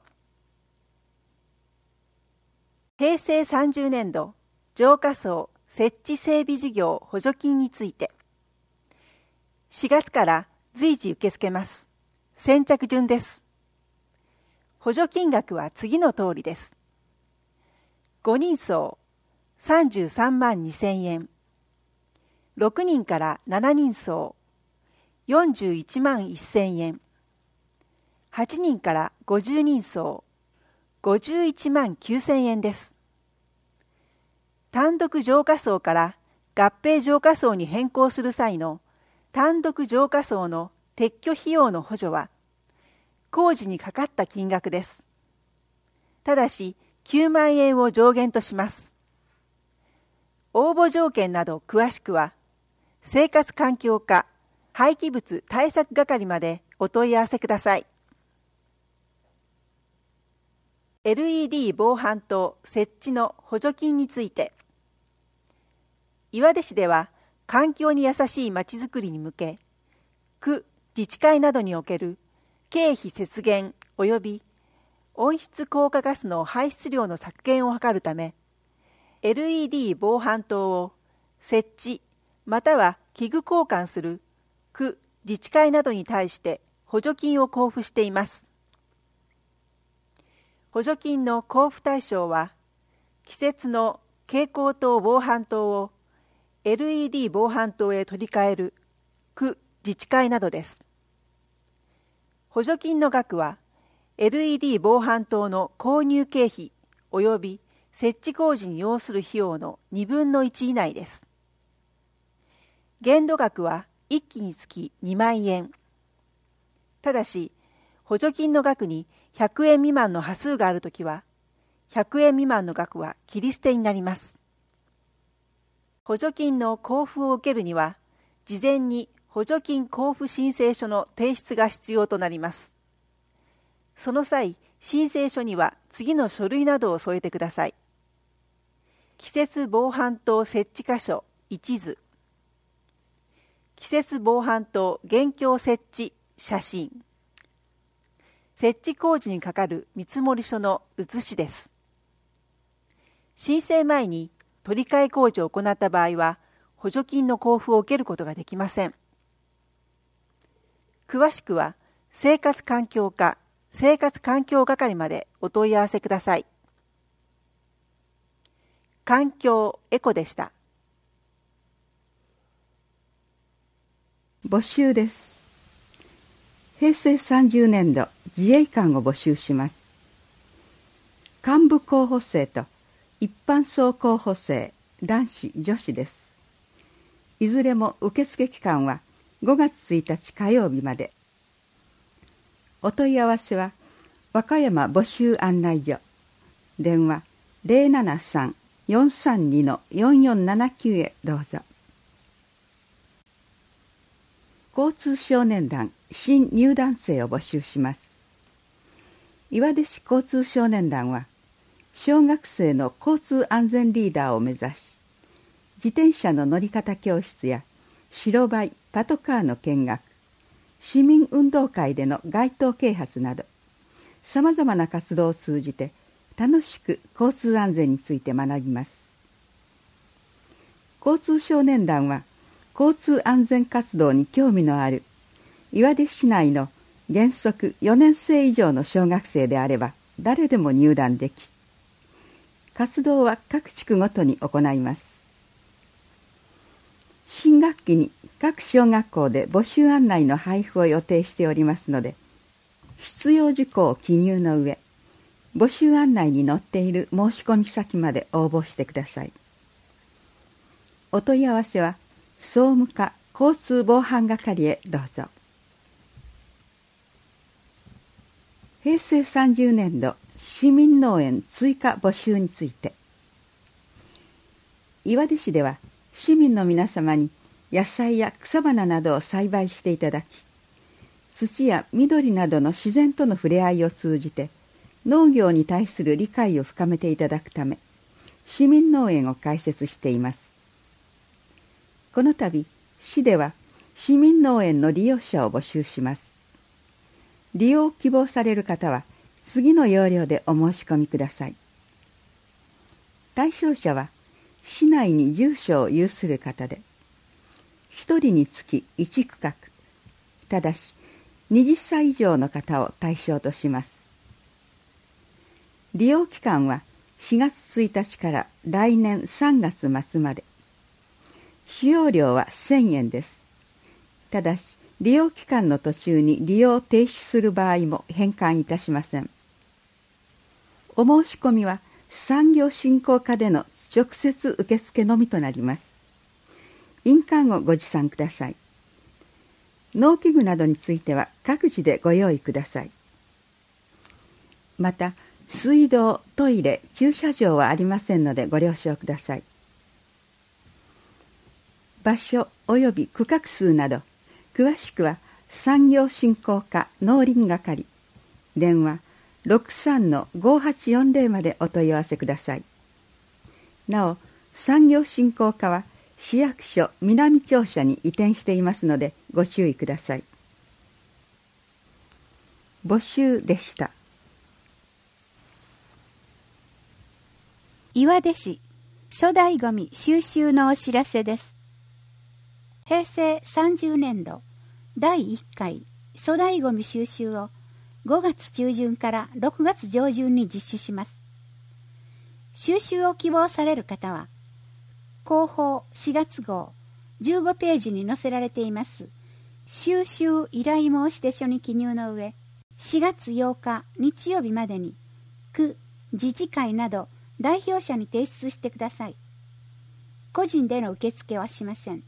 平成30年度浄化槽設置整備事業補助金について、4月から随時受け付けます。先着順です。補助金額は次の通りです。5人層33万2000円、6人から7人層41万1000円、8人から50人層51万9000円です。単独浄化槽から合併浄化槽に変更する際の単独浄化槽の撤去費用の補助は工事にかかった金額です。ただし9万円を上限とします。応募条件など詳しくは生活環境課廃棄物対策係までお問い合わせください。LED 防犯灯設置の補助金について、岩出市では環境に優しいまちづくりに向け、区自治会などにおける経費節減及び温室効果ガスの排出量の削減を図るため、LED 防犯灯を設置または器具交換する区自治会などに対して補助金を交付しています。補助金の交付対象は、季節の蛍光灯防犯灯を LED 防犯灯へ取り替える区自治会などです。補助金の額は、LED 防犯灯の購入経費及び設置工事に要する費用の2分の1以内です。限度額は1機につき2万円。ただし、補助金の額に100円未満の端数があるときは、100円未満の額は切り捨てになります。補助金の交付を受けるには、事前に補助金交付申請書の提出が必要となります。その際、申請書には次の書類などを添えてください。季節防犯灯設置箇所一図、季節防犯灯現況設置写真、設置工事にかかる見積書の写しです。申請前に取り替え工事を行った場合は、補助金の交付を受けることができません。詳しくは、生活環境課生活環境係までお問い合わせください。環境エコでした。 募集です。平成30年度自衛官を募集します。幹部候補生と一般層候補生男子女子です。いずれも受付期間は 5月1日火曜日まで。お問い合わせは和歌山募集案内所、電話 073-432-4479 へどうぞ。交通少年団新入団生を募集します。岩出市交通少年団は小学生の交通安全リーダーを目指し、自転車の乗り方教室や白バイ・パトカーの見学、市民運動会での街頭啓発などさまざまな活動を通じて楽しく交通安全について学びます。交通少年団は交通安全活動に興味のある岩出市内の原則4年生以上の小学生であれば誰でも入団でき、活動は各地区ごとに行います。新学期に各小学校で募集案内の配布を予定しておりますので、必要事項を記入の上、募集案内に載っている申し込み先まで応募してください。お問い合わせは総務課交通防犯係へどうぞ。平成30年度市民農園追加募集について。岩出市では市民の皆様に野菜や草花などを栽培していただき、土や緑などの自然との触れ合いを通じて農業に対する理解を深めていただくため、市民農園を開設しています。この度、市では市民農園の利用者を募集します。利用を希望される方は次の要領でお申し込みください。対象者は市内に住所を有する方で、1人につき1区画、ただし20歳以上の方を対象とします。利用期間は4月1日から来年3月末まで。使用料は1000円です。ただし利用期間の途中に利用を停止する場合も返還いたしません。お申し込みは産業振興課での直接受付のみとなります。印鑑をご持参ください。農機具などについては各自でご用意ください。また、水道、トイレ、駐車場はありませんのでご了承ください。場所及び区画数など、詳しくは産業振興課農林係、電話 63-5840 までお問い合わせください。なお、産業振興課は市役所南庁舎に移転していますのでご注意ください。募集でした。 岩出市粗大ごみ収集のお知らせです。平成30年度第1回粗大ごみ収集を5月中旬から6月上旬に実施します。収集を希望される方は、広報4月号15ページに載せられています収集依頼申し出書に記入の上、4月8日日曜日までに区、自治会など代表者に提出してください。個人での受付はしません。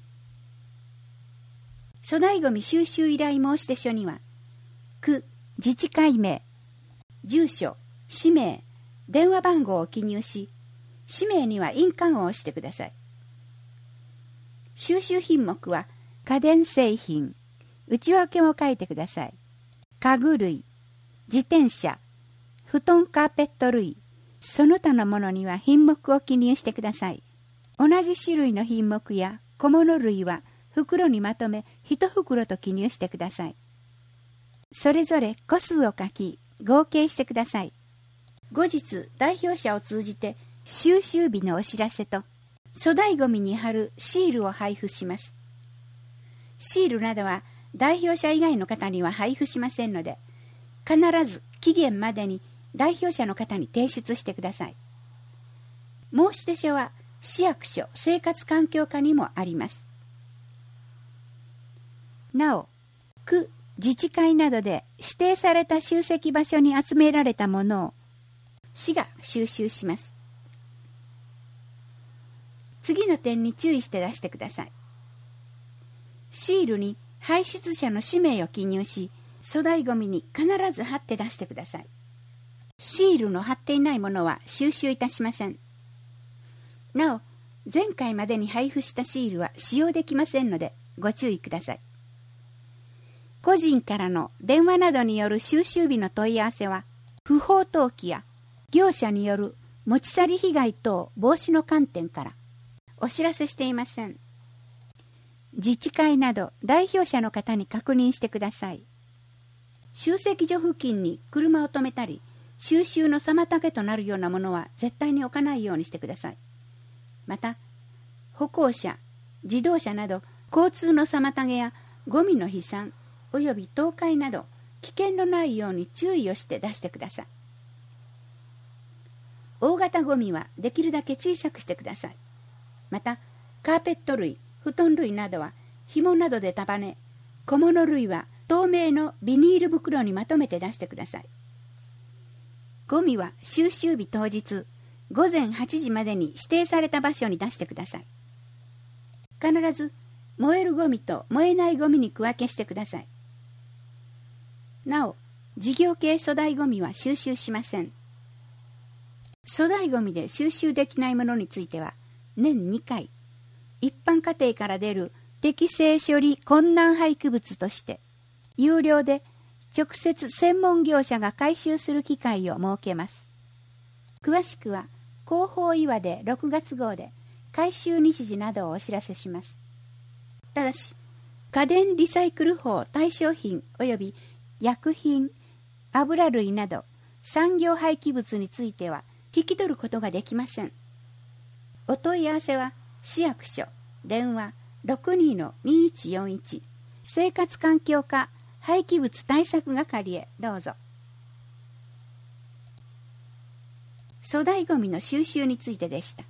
粗大ごみ収集依頼申し出書には、区、自治会名、住所、氏名、電話番号を記入し、氏名には印鑑を押してください。収集品目は家電製品、内訳も書いてください。家具類、自転車、布団カーペット類、その他のものには品目を記入してください。同じ種類の品目や小物類は袋にまとめ1袋と記入してください。それぞれ個数を書き合計してください。後日代表者を通じて収集日のお知らせと粗大ごみに貼るシールを配布します。シールなどは代表者以外の方には配布しませんので、必ず期限までに代表者の方に提出してください。申し出書は市役所生活環境課にもあります。なお、区、自治会などで指定された集積場所に集められたものを市が収集します。次の点に注意して出してください。シールに排出者の氏名を記入し、粗大ごみに必ず貼って出してください。シールの貼っていないものは収集いたしません。なお、前回までに配布したシールは使用できませんのでご注意ください。個人からの電話などによる収集日の問い合わせは、不法投棄や業者による持ち去り被害等防止の観点からお知らせしていません。自治会など代表者の方に確認してください。集積所付近に車を止めたり、収集の妨げとなるようなものは絶対に置かないようにしてください。また、歩行者、自動車など交通の妨げやゴミの飛散および倒壊など危険のないように注意をして出してください。大型ゴミはできるだけ小さくしてください。また、カーペット類、布団類などは紐などで束ね、小物類は透明のビニール袋にまとめて出してください。ゴミは収集日当日午前8時までに指定された場所に出してください。必ず燃えるゴミと燃えないゴミに区分けしてください。なお、事業系粗大ゴミは収集しません。粗大ゴミで収集できないものについては、年2回、一般家庭から出る適正処理困難廃棄物として、有料で直接専門業者が回収する機会を設けます。詳しくは、広報岩で6月号で回収日時などをお知らせします。ただし、家電リサイクル法対象品及び薬品、油類など産業廃棄物については引き取ることができません。お問い合わせは市役所電話 62-2141 生活環境課廃棄物対策係へどうぞ。粗大ごみの収集についてでした。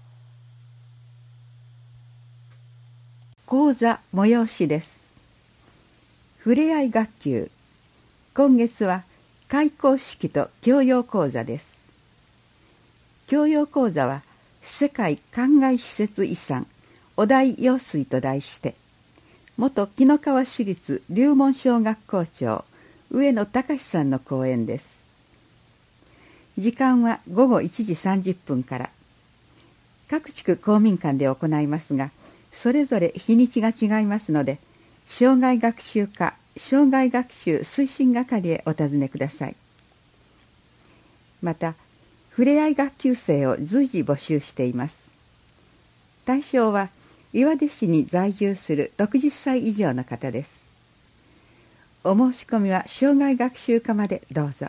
講座催しです。ふれあい学級、今月は開講式と教養講座です。教養講座は世界灌漑施設遺産お大用水と題して、元紀の川市立龍門小学校長上野隆さんの講演です。時間は午後1時30分から。各地区公民館で行いますが、それぞれ日にちが違いますので、障害学習課障害学習推進係へお尋ねください。また、ふれあい学級生を随時募集しています。対象は岩出市に在住する60歳以上の方です。お申し込みは障害学習課までどうぞ。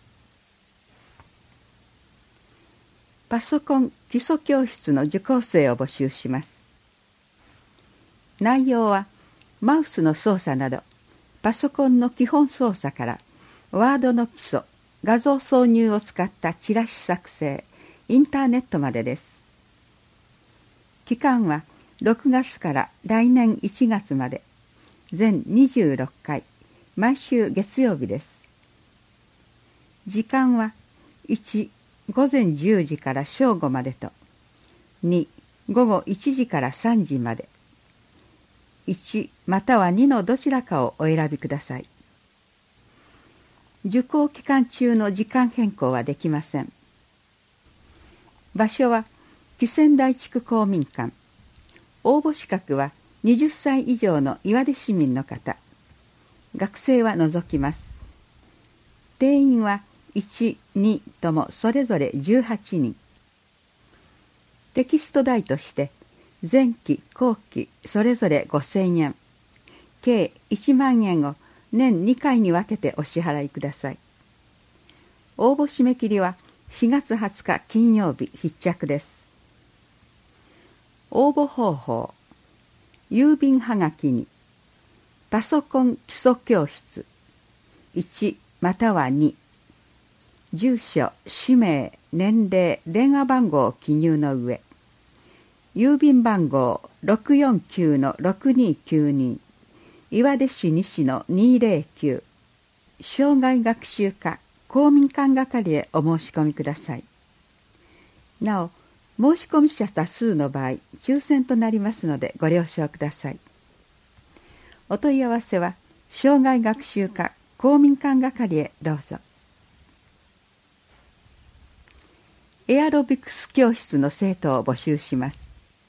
パソコン基礎教室の受講生を募集します。内容はマウスの操作などパソコンの基本操作からワードの基礎、画像挿入を使ったチラシ作成、インターネットまでです。期間は6月から来年1月まで、全26回、毎週月曜日です。時間は1、午前10時から正午までと、2、午後1時から3時まで、1または2のどちらかをお選びください。受講期間中の時間変更はできません。場所は紀仙台地区公民館。応募資格は20歳以上の岩出市民の方。学生は除きます。定員は1、2ともそれぞれ18人。テキスト代として前期後期それぞれ5000円、計1万円を年2回に分けてお支払いください。応募締め切りは4月20日金曜日必着です。応募方法、郵便はがきにパソコン基礎教室1または2、住所、氏名、年齢、電話番号を記入の上、郵便番号 649-6292 岩出市西の209、障害学習課公民館係へお申し込みください。なお、申し込み者多数の場合抽選となりますのでご了承ください。 お問い合わせは障害学習課公民館係へどうぞ。エアロビクス教室の生徒を募集します。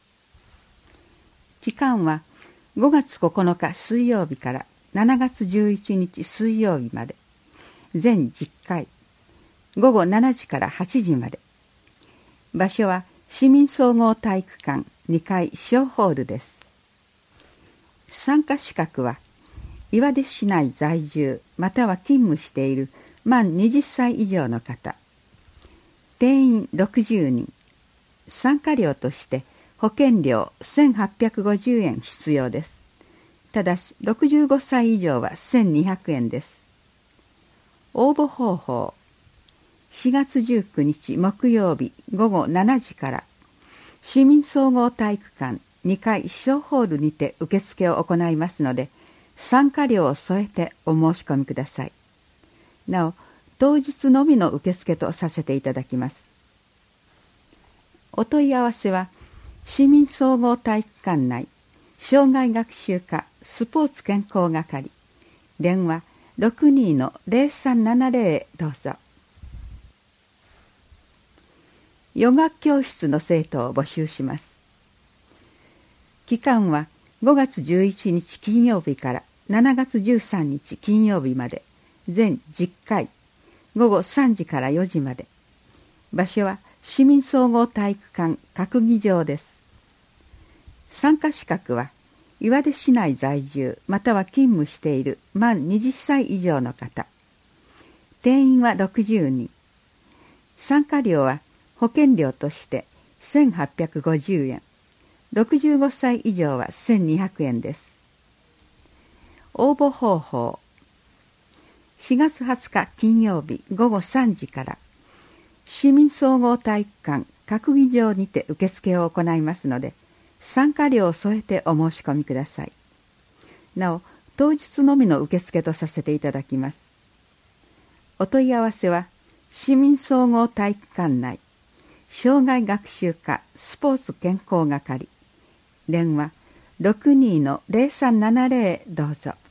期間は5月9日水曜日から7月11日水曜日まで、全10回、午後7時から8時まで。場所は市民総合体育館2階小ホールです。参加資格は岩出市内在住または勤務している満20歳以上の方、定員60人、参加料として保険料1850円必要です。ただし65歳以上は1200円です。応募方法、4月19日木曜日午後7時から市民総合体育館2階小ホールにて受付を行いますので、参加料を添えてお申し込みください。なお、当日のみの受付とさせていただきます。お問い合わせは市民総合体育館内障害学習課スポーツ健康係、電話 62-0370 へどうぞ。ヨガ教室の生徒を募集します。期間は5月11日金曜日から7月13日金曜日まで、全10回、午後3時から4時まで。場所は市民総合体育館閣議場です。参加資格は岩出市内在住または勤務している満20歳以上の方、定員は60人。参加料は保険料として1850円、65歳以上は1200円です。応募方法、4月20日金曜日午後3時から市民総合体育館閣議場にて受付を行いますので、参加料を添えてお申し込みください。なお、当日のみの受付とさせていただきます。お問い合わせは市民総合体育館内障害学習課スポーツ健康係、電話 62-0370 へどうぞ。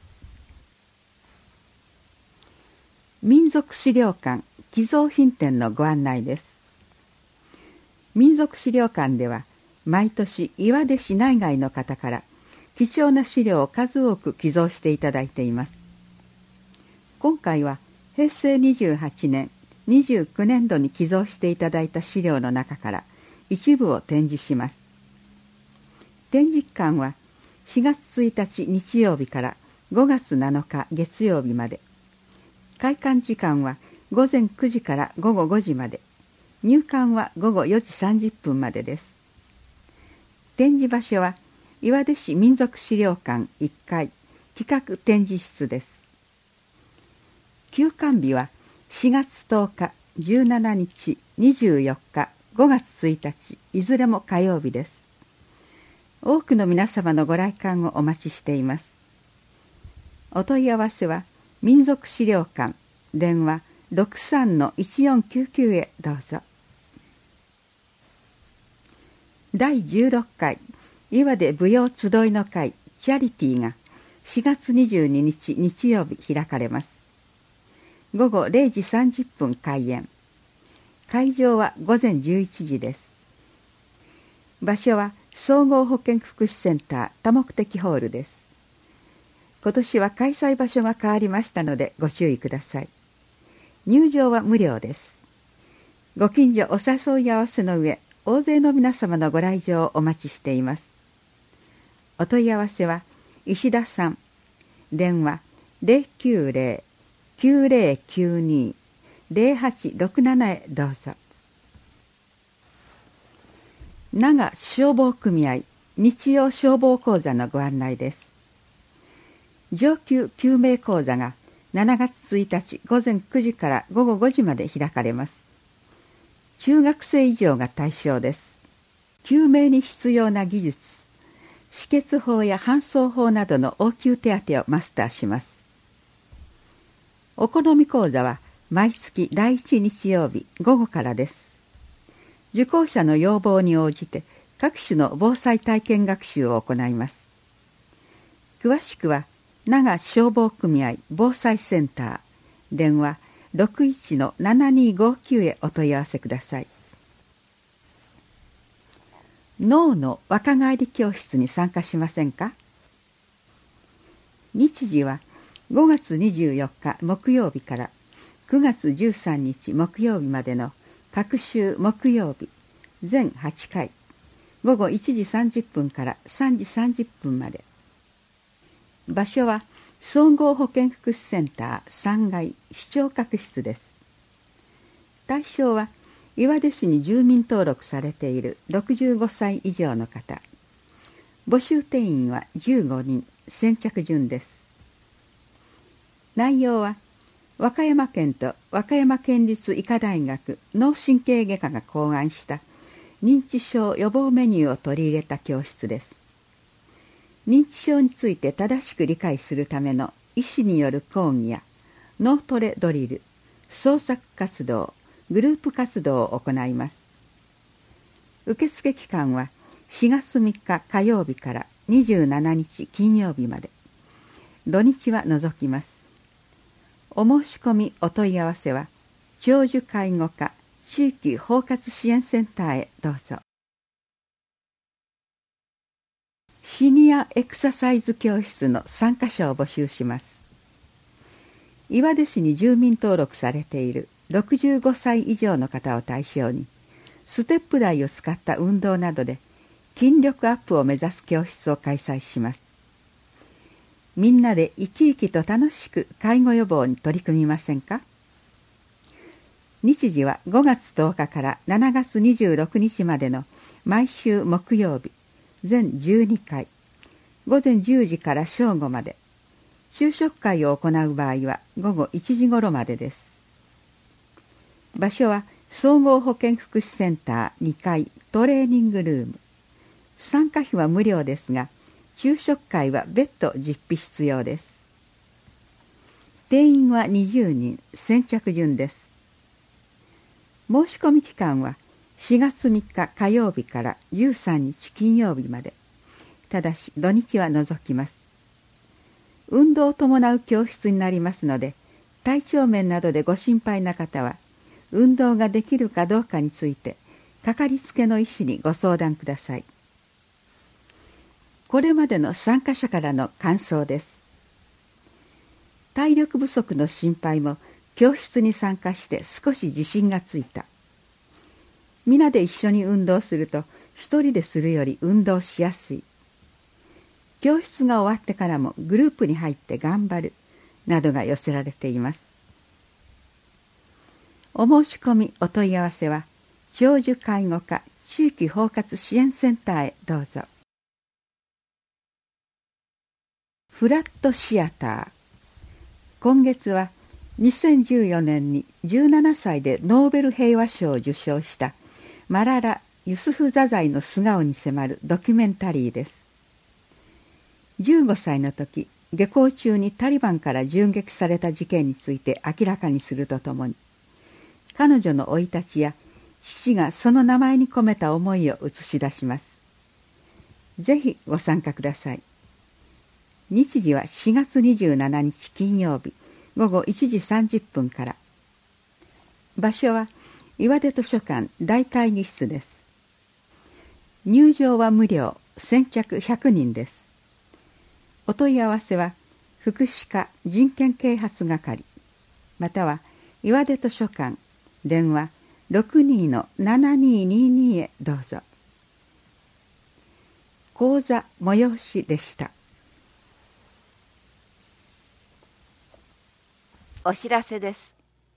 民族資料館寄贈品展のご案内です。民族資料館では毎年岩出市内外の方から貴重な資料を数多く寄贈していただいています。今回は平成28年29年度に寄贈していただいた資料の中から一部を展示します。展示期間は4月1日日曜日から5月7日月曜日まで。開館時間は午前9時から午後5時まで。入館は午後4時30分までです。展示場所は岩出市民族資料館1階企画展示室です。休館日は4月10日、17日、24日、5月1日、いずれも火曜日です。多くの皆様のご来館をお待ちしています。お問い合わせは民族資料館、電話 63-1499 へどうぞ。第16回岩出舞踊集いの会チャリティーが4月22日日曜日開かれます。午後0時30分開演。会場は午前11時です。場所は総合保健福祉センター多目的ホールです。今年は開催場所が変わりましたのでご注意ください。入場は無料です。ご近所お誘い合わせの上、大勢の皆様のご来場をお待ちしています。お問い合わせは石田さん、電話 090-9092-0867 へどうぞ。長消防組合日曜消防講座のご案内です。上級救命講座が7月1日午前9時から午後5時まで開かれます。中学生以上が対象です。救命に必要な技術、止血法や搬送法などの応急手当をマスターします。お好み講座は毎月第1日曜日午後からです。受講者の要望に応じて各種の防災体験学習を行います。詳しくは長消防組合防災センター、電話 61-7259 へお問い合わせください。脳の若返り教室に参加しませんか？日時は5月24日木曜日から9月13日木曜日までの各週木曜日全8回、午後1時30分から3時30分まで。場所は総合保健福祉センター3階視聴覚室です。対象は岩出市に住民登録されている65歳以上の方。募集定員は15人、先着順です。内容は和歌山県と和歌山県立医科大学脳神経外科が考案した認知症予防メニューを取り入れた教室です。認知症について正しく理解するための医師による講義や脳トレドリル、創作活動、グループ活動を行います。受付期間は4月3日火曜日から27日金曜日まで。土日は除きます。お申し込みお問い合わせは長寿介護課地域包括支援センターへどうぞ。シニアエクササイズ教室の参加者を募集します。岩出市に住民登録されている65歳以上の方を対象に、ステップ台を使った運動などで筋力アップを目指す教室を開催します。みんなで生き生きと楽しく介護予防に取り組みませんか？日時は5月10日から7月26日までの毎週木曜日、全12回、午前10時から正午まで。昼食会を行う場合は午後1時頃までです。場所は総合保健福祉センター2階トレーニングルーム。参加費は無料ですが、昼食会は別途実費必要です。定員は20人、先着順です。申し込み期間は4月3日火曜日から13日金曜日まで。ただし土日は除きます。運動を伴う教室になりますので、体調面などでご心配な方は、運動ができるかどうかについて、かかりつけの医師にご相談ください。これまでの参加者からの感想です。体力不足の心配も教室に参加して少し自信がついた。皆で一緒に運動すると一人でするより運動しやすい。教室が終わってからもグループに入って頑張るなどが寄せられています。お申し込みお問い合わせは長寿介護課地域包括支援センターへどうぞ。フラットシアター。今月は2014年に17歳でノーベル平和賞を受賞したマララ・ユスフザザイの素顔に迫るドキュメンタリーです。15歳の時、下校中にタリバンから銃撃された事件について明らかにするとともに、彼女の生い立ちや父がその名前に込めた思いを映し出します。ぜひご参加ください。日時は4月27日金曜日午後1時30分から。場所は岩出図書館大会議室です。入場は無料、先着100人です。お問い合わせは福祉課人権啓発係または岩出図書館電話 62-7222 へどうぞ。講座催しでした。 お知らせです。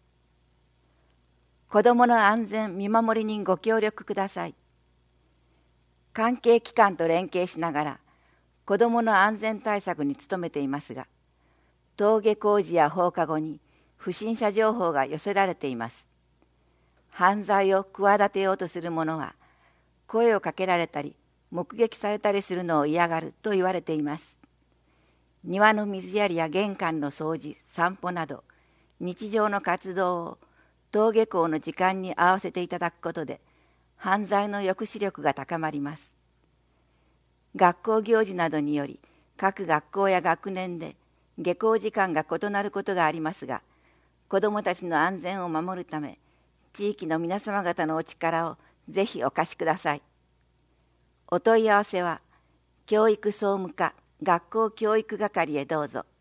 子どもの安全見守りにご協力ください。関係機関と連携しながら子どもの安全対策に努めていますが、登下校時や放課後に不審者情報が寄せられています。犯罪を企てようとする者は声をかけられたり目撃されたりするのを嫌がると言われています。庭の水やりや玄関の掃除、散歩など日常の活動を登下校の時間に合わせていただくことで犯罪の抑止力が高まります。学校行事などにより各学校や学年で下校時間が異なることがありますが、子どもたちの安全を守るため、地域の皆様方のお力をぜひお貸しください。お問い合わせは、教育総務課学校教育係へどうぞ。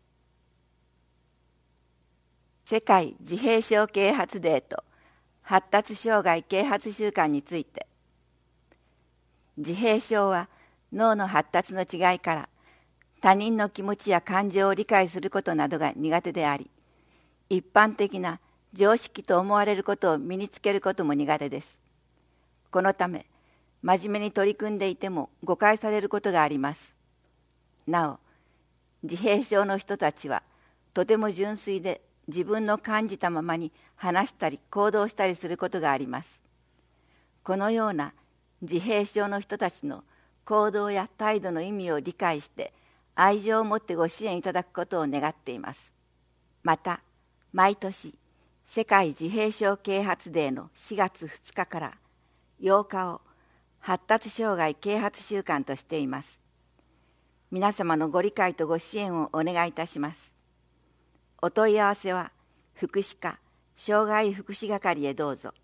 世界自閉症啓発デーと発達障害啓発週間について、自閉症は脳の発達の違いから他人の気持ちや感情を理解することなどが苦手であり、一般的な常識と思われることを身につけることも苦手です。このため、真面目に取り組んでいても誤解されることがあります。なお、自閉症の人たちはとても純粋で自分の感じたままに話したり行動したりすることがあります。このような自閉症の人たちの行動や態度の意味を理解して愛情を持ってご支援いただくことを願っています。また、毎年世界自閉症啓発デーの4月2日から8日を発達障害啓発週間としています。皆様のご理解とご支援をお願いいたします。お問い合わせは福祉課障害福祉係へどうぞ。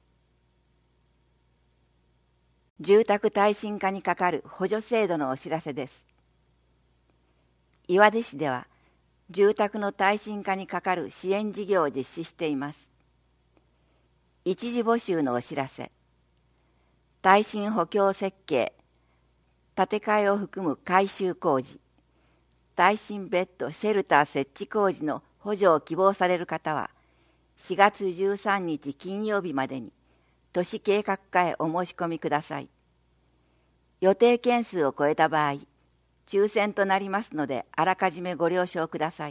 住宅耐震化にかかる補助制度のお知らせです。岩出市では住宅の耐震化にかかる支援事業を実施しています。一時募集のお知らせ。耐震補強設計、建て替えを含む改修工事、耐震ベッドシェルター設置工事の補助を希望される方は、4月13日金曜日までに都市計画課へお申し込みください。予定件数を超えた場合、抽選となりますので、あらかじめご了承ください。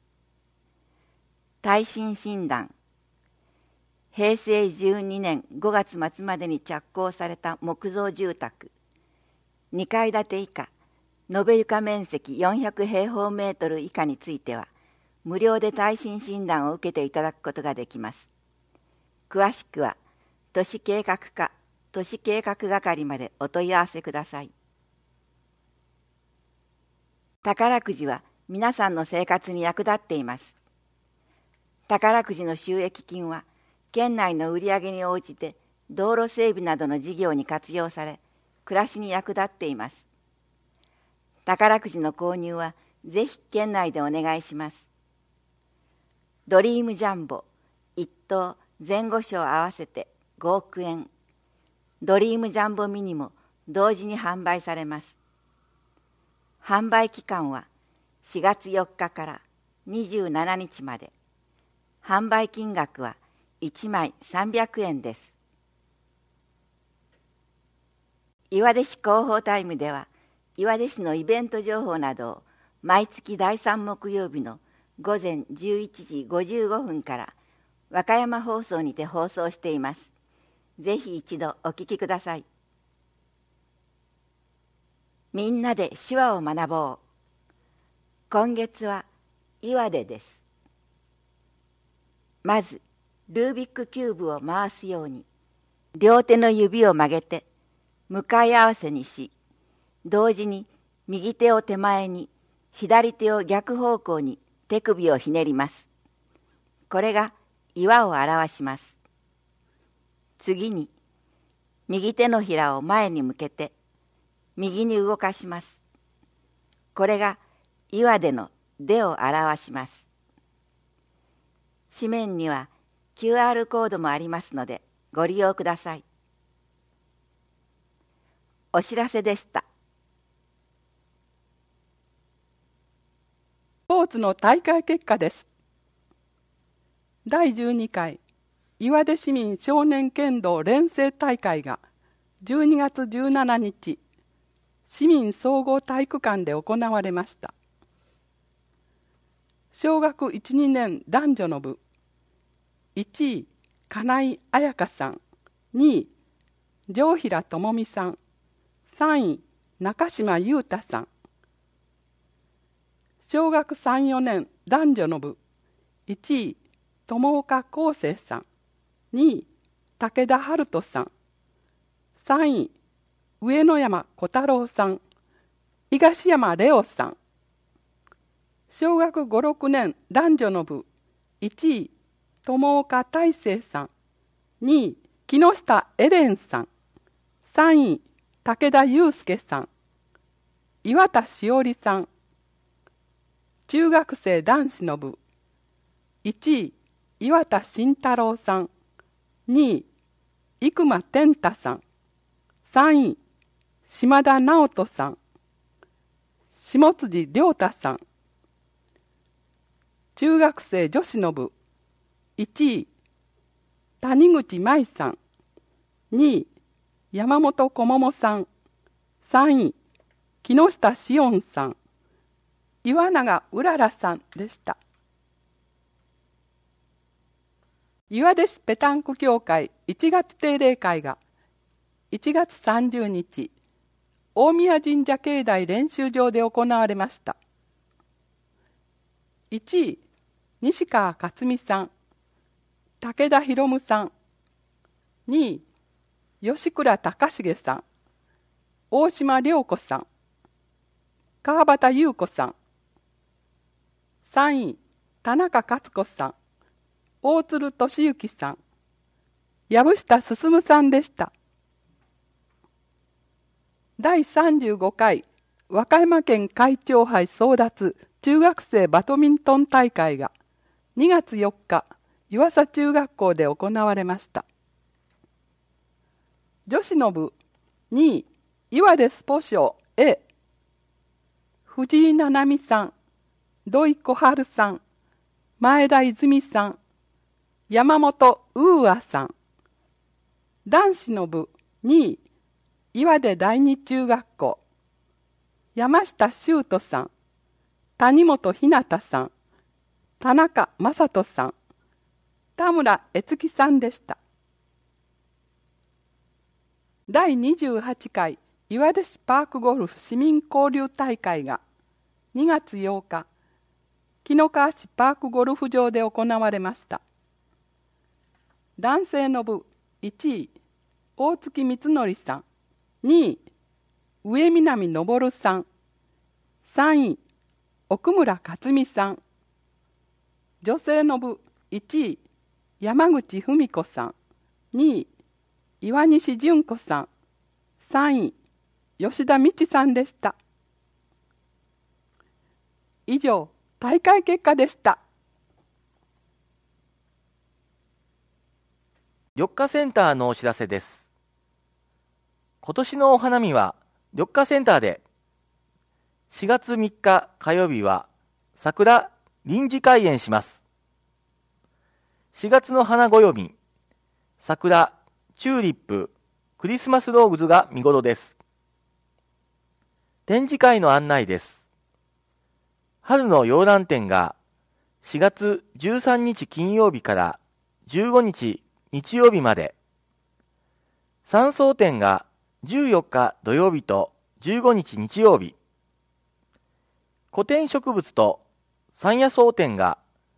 耐震診断。平成12年5月末までに着工された木造住宅、2階建て以下、延べ床面積400平方メートル以下については、無料で耐震診断を受けていただくことができます。詳しくは、都市計画課、都市計画係までお問い合わせください。宝くじは皆さんの生活に役立っています。宝くじの収益金は、県内の売り上げに応じて道路整備などの事業に活用され、暮らしに役立っています。宝くじの購入はぜひ県内でお願いします。ドリームジャンボ1等前後賞合わせて5億円、ドリームジャンボミニも同時に販売されます。販売期間は4月4日から27日まで。販売金額は1枚300円です。岩出市広報タイムでは、岩出市のイベント情報などを毎月第3木曜日の午前11時55分から和歌山放送にて放送しています。ぜひ一度お聞きください。みんなで手話を学ぼう。今月は岩出です。まず、ルービックキューブを回すように、両手の指を曲げて、向かい合わせにし、同時に右手を手前に、左手を逆方向に手首をひねります。これが岩を表します。次に、右手のひらを前に向けて、右に動かします。これが岩出の出を表します。紙面には、QR コードもありますのでご利用ください。お知らせでした。 スポーツの大会結果です。第12回岩出市民少年剣道連成大会が12月17日、市民総合体育館で行われました。小学 1,2 年男女の部、1位、金井彩香さん、2位、城平智美さん、3位、中島裕太さん。小学 3,4 年男女の部、1位、友岡康生さん、2位、武田春人さん、3位、上野山小太郎さん、東山レオさん。 小学5、6年男女の部、1位、友岡大成さん。2位、木下エレンさん。3位、武田祐介さん。岩田しおりさん。中学生男子の部、1位、岩田慎太郎さん。2位、生間天太さん。3位、島田直人さん。下辻亮太さん。中学生女子の部、1位、谷口舞さん。2位、山本小桃さん。3位、木下しおんさん。岩永うららさんでした。岩出市ペタンク協会1月定例会が1月30日、大宮神社境内練習場で行われました。1位、西川克美さん。武田博夢さん。2位、吉倉隆重さん。大島良子さん。川端優子さん。3位、田中勝子さん。大鶴俊之さん。藪下進さんでした。第35回和歌山県会長杯争奪中学生バドミントン大会が2月4日、湯浅中学校で行われました。女子の部2位、岩出スポ賞 A、藤井七海さん、土井小春さん、前田泉さん、山本ウーアさん。男子の部2位、岩出第二中学校、山下修斗さん、谷本ひなたさん、田中正人さん、田村悦樹さんでした。第28回岩出市パークゴルフ市民交流大会が2月8日、紀の川市パークゴルフ場で行われました。男性の部1位、大月光則さん。2位、上南昇さん。3位、奥村克美さん。女性の部1位、山口文子さん。2位、岩西純子さん。3位、吉田美智さんでした。以上、大会結果でした。 緑化センターのお知らせです。今年のお花見は緑化センターで、4月3日火曜日は桜臨時開園します。4月の花暦、桜、チューリップ、クリスマスローズが見頃です。展示会の案内です。春の洋蘭展が4月13日金曜日から15日日曜日まで、山荘展が14日土曜日と15日日曜日、古典植物と山野草展が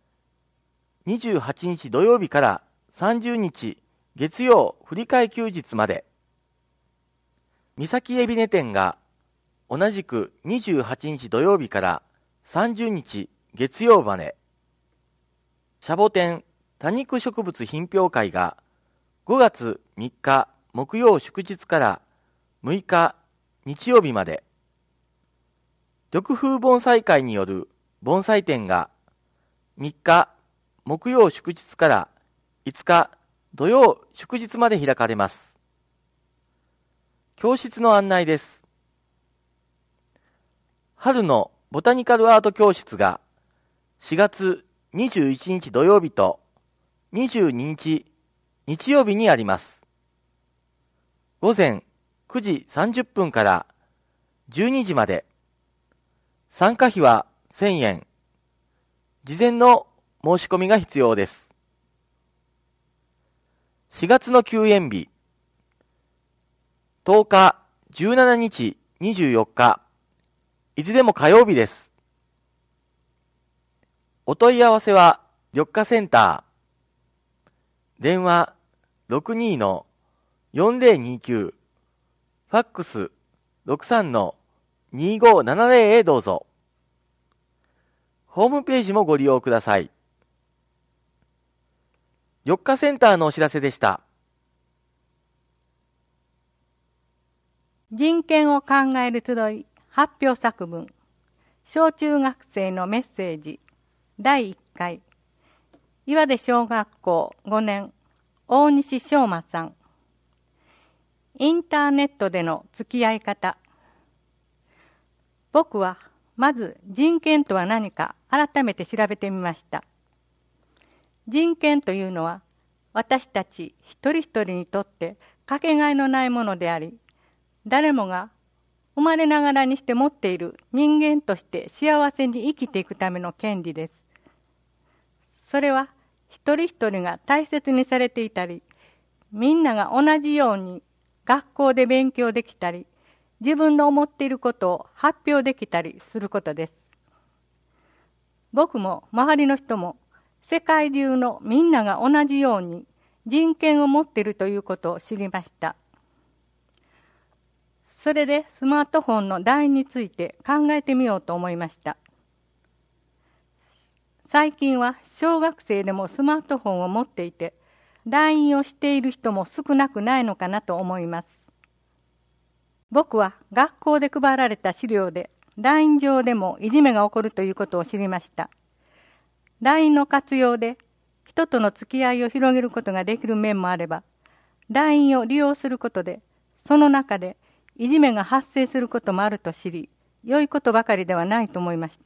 28日土曜日から30日月曜振り替え休日まで、三崎海老根展が同じく28日土曜日から30日月曜まで、シャボテン多肉植物品評会が5月3日木曜祝日から6日日曜日まで、緑風盆栽会による盆栽展が3日木曜祝日から5日土曜祝日まで開かれます。教室の案内です。春のボタニカルアート教室が4月21日土曜日と22日日曜日にあります。午前9時30分から12時まで、参加費は1000円、事前の申し込みが必要です。4月の休園日、10日、17日、24日、いずれも火曜日です。お問い合わせは緑化センター、電話 62-4029、ファックス 63-2570 へどうぞ。 ホームページもご利用ください。緑化センターのお知らせでした。 人権を考える集い発表作文、小中学生のメッセージ第1回、岩出小学校5年大西翔馬さん。インターネットでの付き合い方。僕はまず人権とは何か改めて調べてみました。人権というのは私たち一人一人にとってかけがえのないものであり、誰もが生まれながらにして持っている人間として幸せに生きていくための権利です。それは一人一人が大切にされていたり、みんなが同じように学校で勉強できたり、自分の思っていることを発表できたりすることです。僕も周りの人も世界中のみんなが同じように人権を持っているということを知りました。それでスマートフォンの代について考えてみようと思いました。最近は小学生でもスマートフォンを持っていて、LINE をしている人も少なくないのかなと思います。僕は学校で配られた資料で LINE 上でもいじめが起こるということを知りました。LINE の活用で人との付き合いを広げることができる面もあれば、LINE を利用することでその中でいじめが発生することもあると知り、良いことばかりではないと思いました。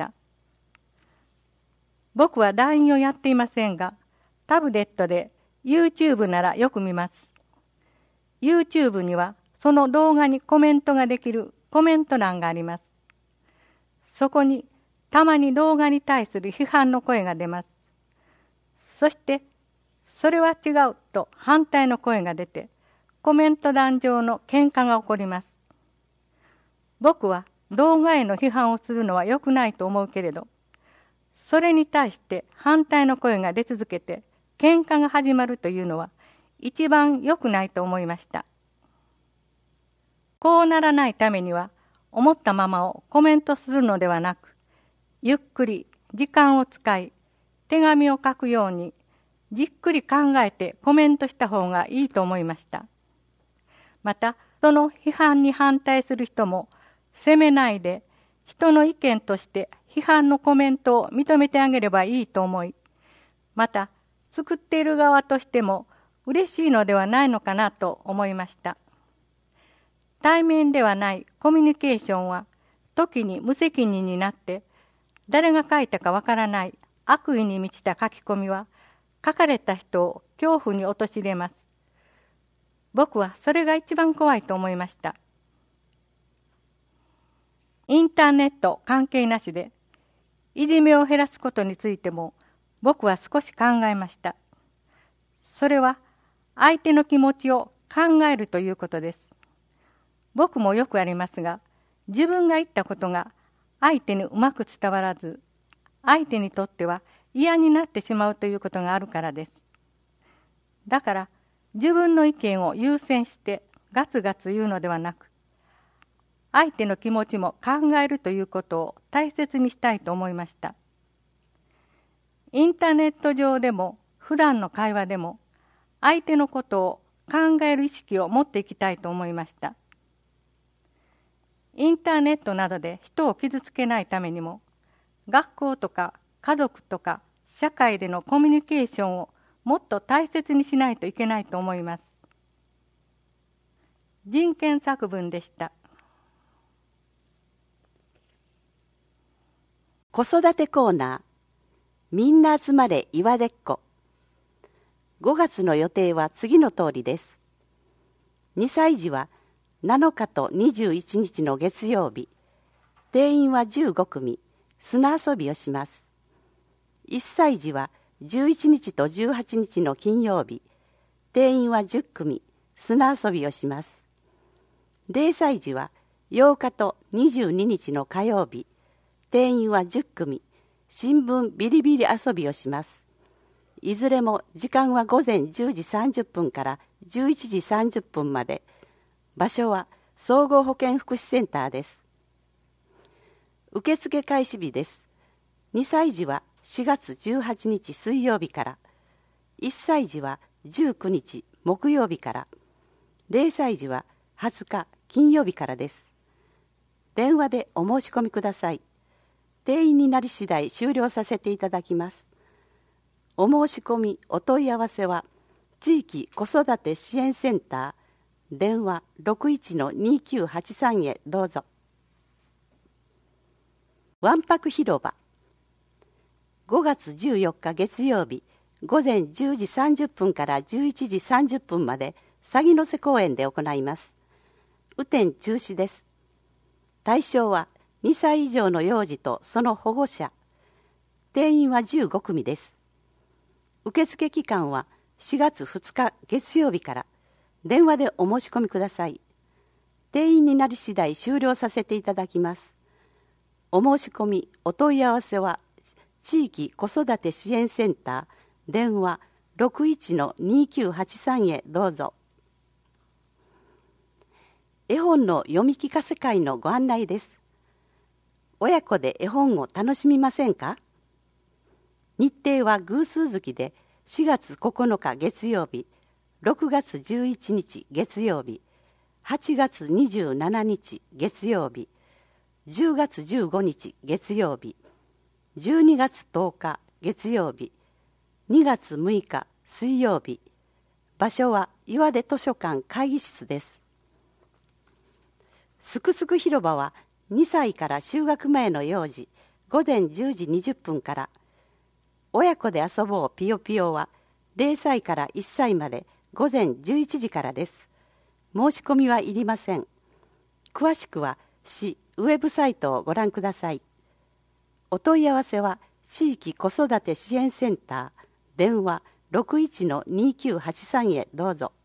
僕は LINE をやっていませんが、タブレットで YouTube ならよく見ます。YouTube にはその動画にコメントができるコメント欄があります。そこにたまに動画に対する批判の声が出ます。そしてそれは違うと反対の声が出て、コメント欄上の喧嘩が起こります。僕は動画への批判をするのは良くないと思うけれど、それに対して反対の声が出続けて喧嘩が始まるというのは一番良くないと思いました。こうならないためには、思ったままをコメントするのではなく、ゆっくり時間を使い、手紙を書くようにじっくり考えてコメントした方がいいと思いました。また、その批判に反対する人も責めないで、人の意見として批判のコメントを認めてあげればいいと思い、また作っている側としても嬉しいのではないのかなと思いました。対面ではないコミュニケーションは時に無責任になって、誰が書いたかわからない悪意に満ちた書き込みは書かれた人を恐怖に陥れます。僕はそれが一番怖いと思いました。インターネット関係なしでいじめを減らすことについても僕は少し考えました。それは相手の気持ちを考えるということです。僕もよくありますが、自分が言ったことが相手にうまく伝わらず、相手にとっては嫌になってしまうということがあるからです。だから自分の意見を優先してガツガツ言うのではなく、相手の気持ちも考えるということを大切にしたいと思いました。インターネット上でも普段の会話でも相手のことを考える意識を持っていきたいと思いました。インターネットなどで人を傷つけないためにも、学校とか家族とか社会でのコミュニケーションをもっと大切にしないといけないと思います。人権作文でした。 子育てコーナー、みんな集まれ岩出っ子。5月の予定は次の通りです。2歳児は7日と21日の月曜日、定員は15組、砂遊びをします。1歳児は11日と18日の金曜日、定員は10組、砂遊びをします。0歳児は8日と22日の火曜日、定員は10組、新聞ビリビリ遊びをします。いずれも時間は午前10時30分から11時30分まで。場所は総合保健福祉センターです。受付開始日です。 2歳児は4月18日水曜日から、1歳児は19日木曜日から、0歳児は20日金曜日からです。電話でお申し込みください。定員になり次第終了させていただきます。お申し込みお問い合わせは地域子育て支援センター電話 61-2983 へどうぞ。わんぱく広場、5月14日月曜日午前10時30分から11時30分まで鷺の瀬公園で行います。雨天中止です。対象は2歳以上の幼児とその保護者。定員は15組です。受付期間は4月2日月曜日から。電話でお申し込みください。定員になり次第終了させていただきます。お申し込みお問い合わせは地域子育て支援センター電話 61-2983 へどうぞ。絵本の読み聞かせ会のご案内です。親子で絵本を楽しみませんか？日程は偶数月で4月9日月曜日、6月11日月曜日、8月27日月曜日、10月15日月曜日、12月10日月曜日、2月6日水曜日。場所は岩出図書館会議室です。すくすく広場は2歳から就学前の幼児午前10時20分から、親子で遊ぼうぴよぴよは0歳から1歳まで午前11時からです。申し込みはいりません。詳しくは市ウェブサイトをご覧ください。お問い合わせは地域子育て支援センター電話 61-2983 へどうぞ。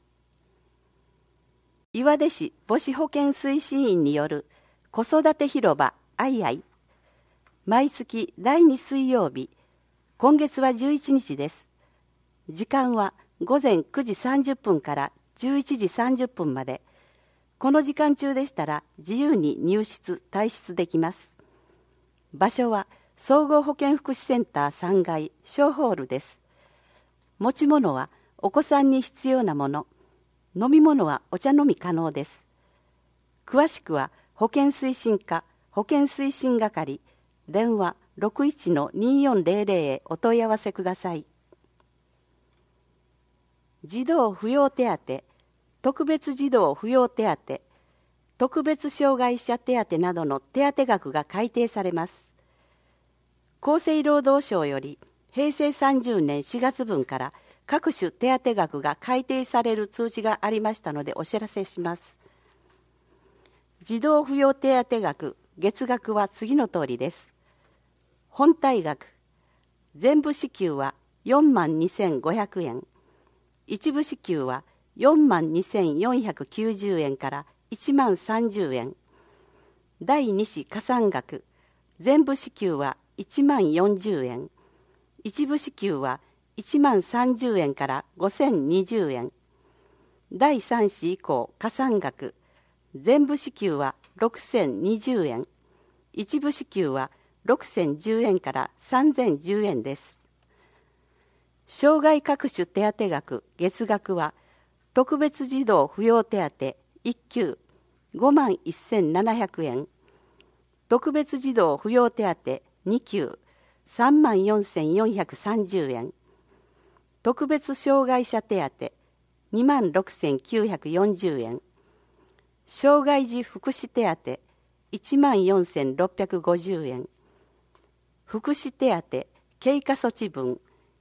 岩出市母子保健推進員による子育て広場あいあい、毎月第2水曜日、今月は11日です。時間は午前9時30分から11時30分まで。この時間中でしたら自由に入室退室できます。場所は総合保健福祉センター3階小ホールです。持ち物はお子さんに必要なもの、飲み物はお茶飲み可能です。詳しくは保健推進課保健推進係電話 61-2400 へお問い合わせください。児童扶養手当、特別児童扶養手当、特別障害者手当などの手当額が改定されます。厚生労働省より平成30年4月分から各種手当額が改定される通知がありましたのでお知らせします。児童扶養手当額月額は次の通りです。本体額、全部支給は42,500円、一部支給は42,490円から10,030円、第2子加算額、全部支給は10,040円、一部支給は10,030円から5,020円、第3子以降加算額、全部支給は6,020円、一部支給は6,010円から3,010円です。障害各種手当額月額は特別児童扶養手当1級51,700円、特別児童扶養手当2級34,430円、特別障害者手当26,940円、障害児福祉手当14,650円、福祉手当経過措置分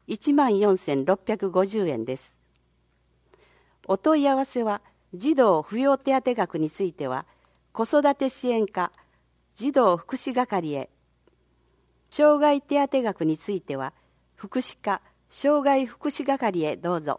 14,650円です。お問い合わせは児童扶養手当額については子育て支援課児童福祉係へ、障害手当額については福祉課障害福祉係へどうぞ。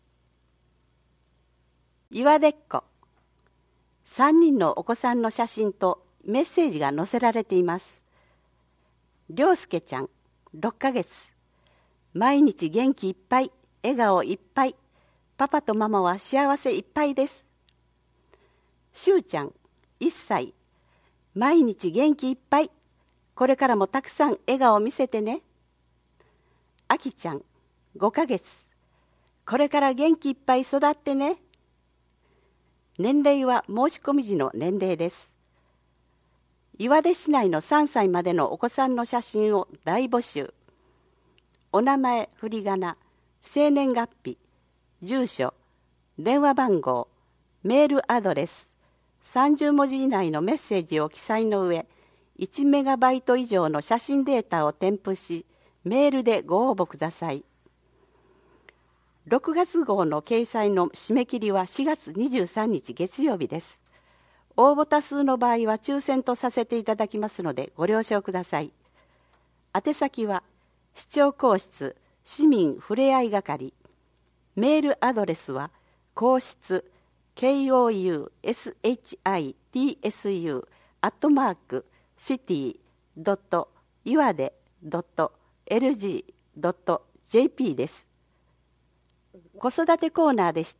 岩出っ子、3人のお子さんの写真とメッセージが載せられています。涼介ちゃん6ヶ月、毎日元気いっぱい、笑顔いっぱい、パパとママは幸せいっぱいです。しゅうちゃん1歳、毎日元気いっぱい、 これからもたくさん笑顔を見せてね。あきちゃん5ヶ月、これから元気いっぱい育ってね。年齢は申し込み時の年齢です。岩出市内の3歳までのお子さんの写真を大募集。お名前、振り仮名、生年月日、住所、電話番号、メールアドレス、30文字以内のメッセージを記載の上、1メガバイト以上の写真データを添付し、メールでご応募ください。6月号の掲載の締め切りは4月23日月曜日です。応募多数の場合は抽選とさせていただきますのでご了承ください。宛先は市長公室市民ふれあい係。メールアドレスは公室 kouscity.city.iwade.lg.jp です。子育てコーナーでした。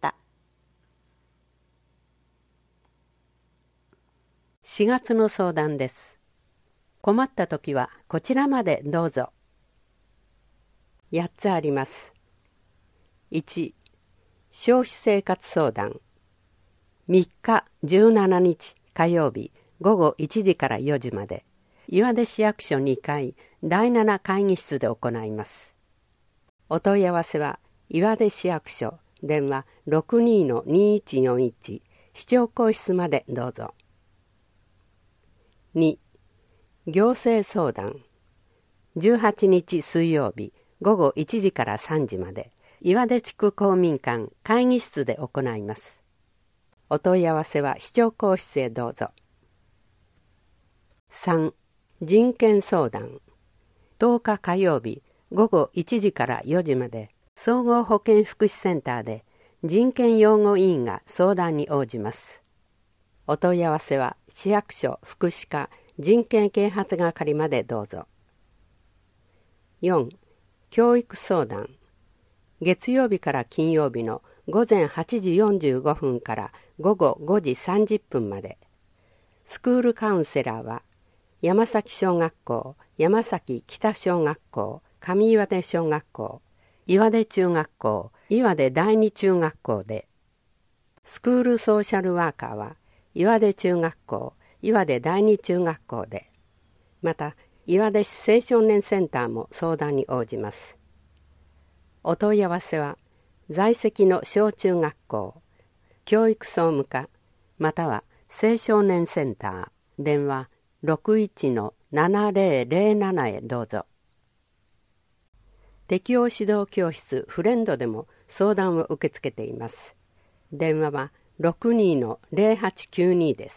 4月の相談です。困ったときはこちらまでどうぞ。8つあります。1、消費生活相談。3日17日火曜日午後1時から4時まで、岩出市役所2階第7会議室で行います。お問い合わせは岩出市役所電話 62-2141 市長公室までどうぞ。2、行政相談。18日水曜日午後1時から3時まで、岩出地区公民館会議室で行います。お問い合わせは市長公室へどうぞ。3、人権相談。10日火曜日午後1時から4時まで、総合保健福祉センターで人権擁護委員が相談に応じます。お問い合わせは市役所福祉課人権啓発係までどうぞ。4、教育相談。月曜日から金曜日の午前8時45分から午後5時30分まで。スクールカウンセラーは山崎小学校、山崎北小学校、上岩出小学校、岩出中学校、岩出第二中学校で、スクールソーシャルワーカーは岩出中学校、岩出第二中学校で、また岩出市青少年センターも相談に応じます。お問い合わせは在籍の小中学校、教育総務課、または青少年センター、電話 61-7007 へどうぞ。適応指導教室フレンドでも相談を受け付けています。電話は 62-0892 です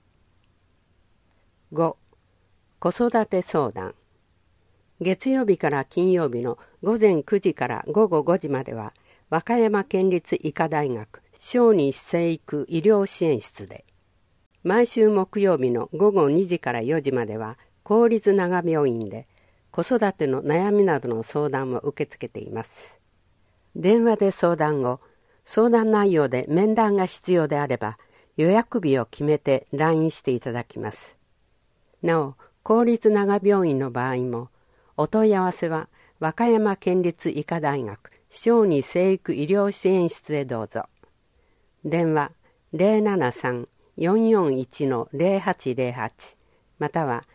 。5、子育て相談。月曜日から金曜日の午前9時から午後5時までは、和歌山県立医科大学小児生育医療支援室で、毎週木曜日の午後2時から4時までは、公立長病院で子育ての悩みなどの相談を受け付けています。電話で相談後、相談内容で面談が必要であれば、予約日を決めて来院していただきます。なお、公立長病院の場合も、お問い合わせは和歌山県立医科大学小児生育医療支援室へどうぞ。電話 073-441-0808 または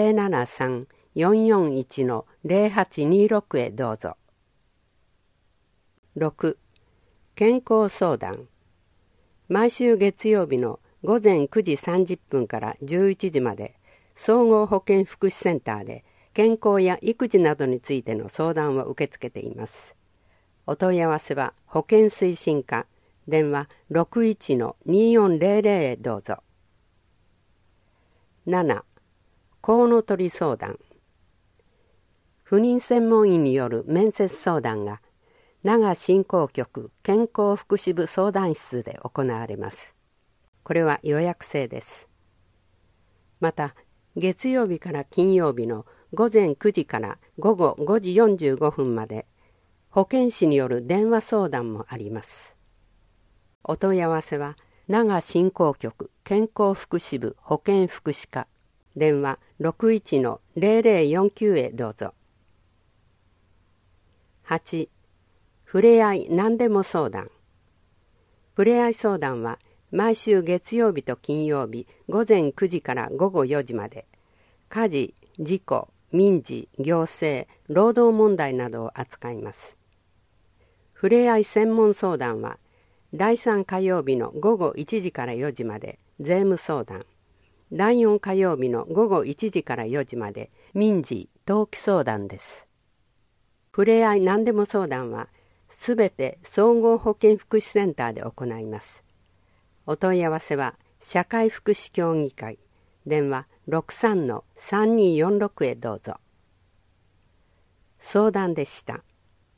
073-441-0826 へどうぞ。6、健康相談。毎週月曜日の午前9時30分から11時まで、総合保健福祉センターで健康や育児などについての相談を受け付けています。お問い合わせは保健推進課、電話 61-2400 へどうぞ。7、コウノトリ相談。不妊専門医による面接相談が奈賀振興局健康福祉部相談室で行われます。これは予約制です。また、月曜日から金曜日の午前9時から午後5時45分まで保健師による電話相談もあります。お問い合わせは奈賀振興局健康福祉部保健福祉課電話 61-0049 へどうぞ。8. ふれあい何でも相談。ふれあい相談は毎週月曜日と金曜日午前9時から午後4時まで、家事、事故、民事、行政、労働問題などを扱います。ふれあい専門相談は第3火曜日の午後1時から4時まで税務相談、第4火曜日の午後1時から4時まで民事・登記相談です。ふれあい何でも相談はすべて総合保健福祉センターで行います。お問い合わせは社会福祉協議会、電話 63-3246 へどうぞ。相談でした。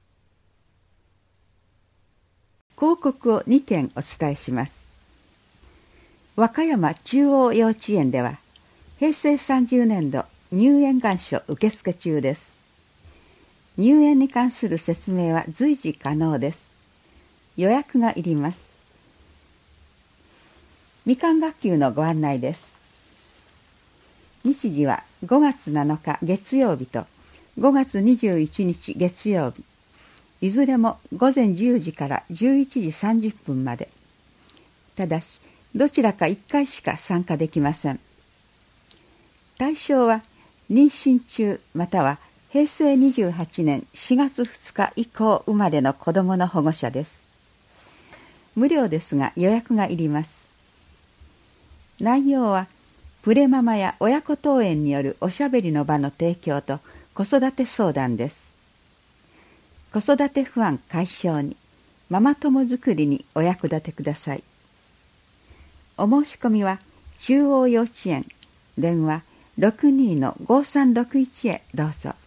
広告を2件お伝えします。和歌山中央幼稚園では平成30年度入園願書受付中です。入園に関する説明は随時可能です。予約がいります。みかん学級のご案内です。日時は5月7日月曜日と5月21日月曜日、いずれも午前10時から11時30分まで。ただし、どちらか1回しか参加できません。対象は妊娠中または平成28年4月2日以降生まれの子どもの保護者です。無料ですが予約がいります。内容はプレママや親子登園によるおしゃべりの場の提供と子育て相談です。子育て不安解消に、ママ友作りにお役立てください。お申し込みは中央幼稚園電話 62-5361 へどうぞ。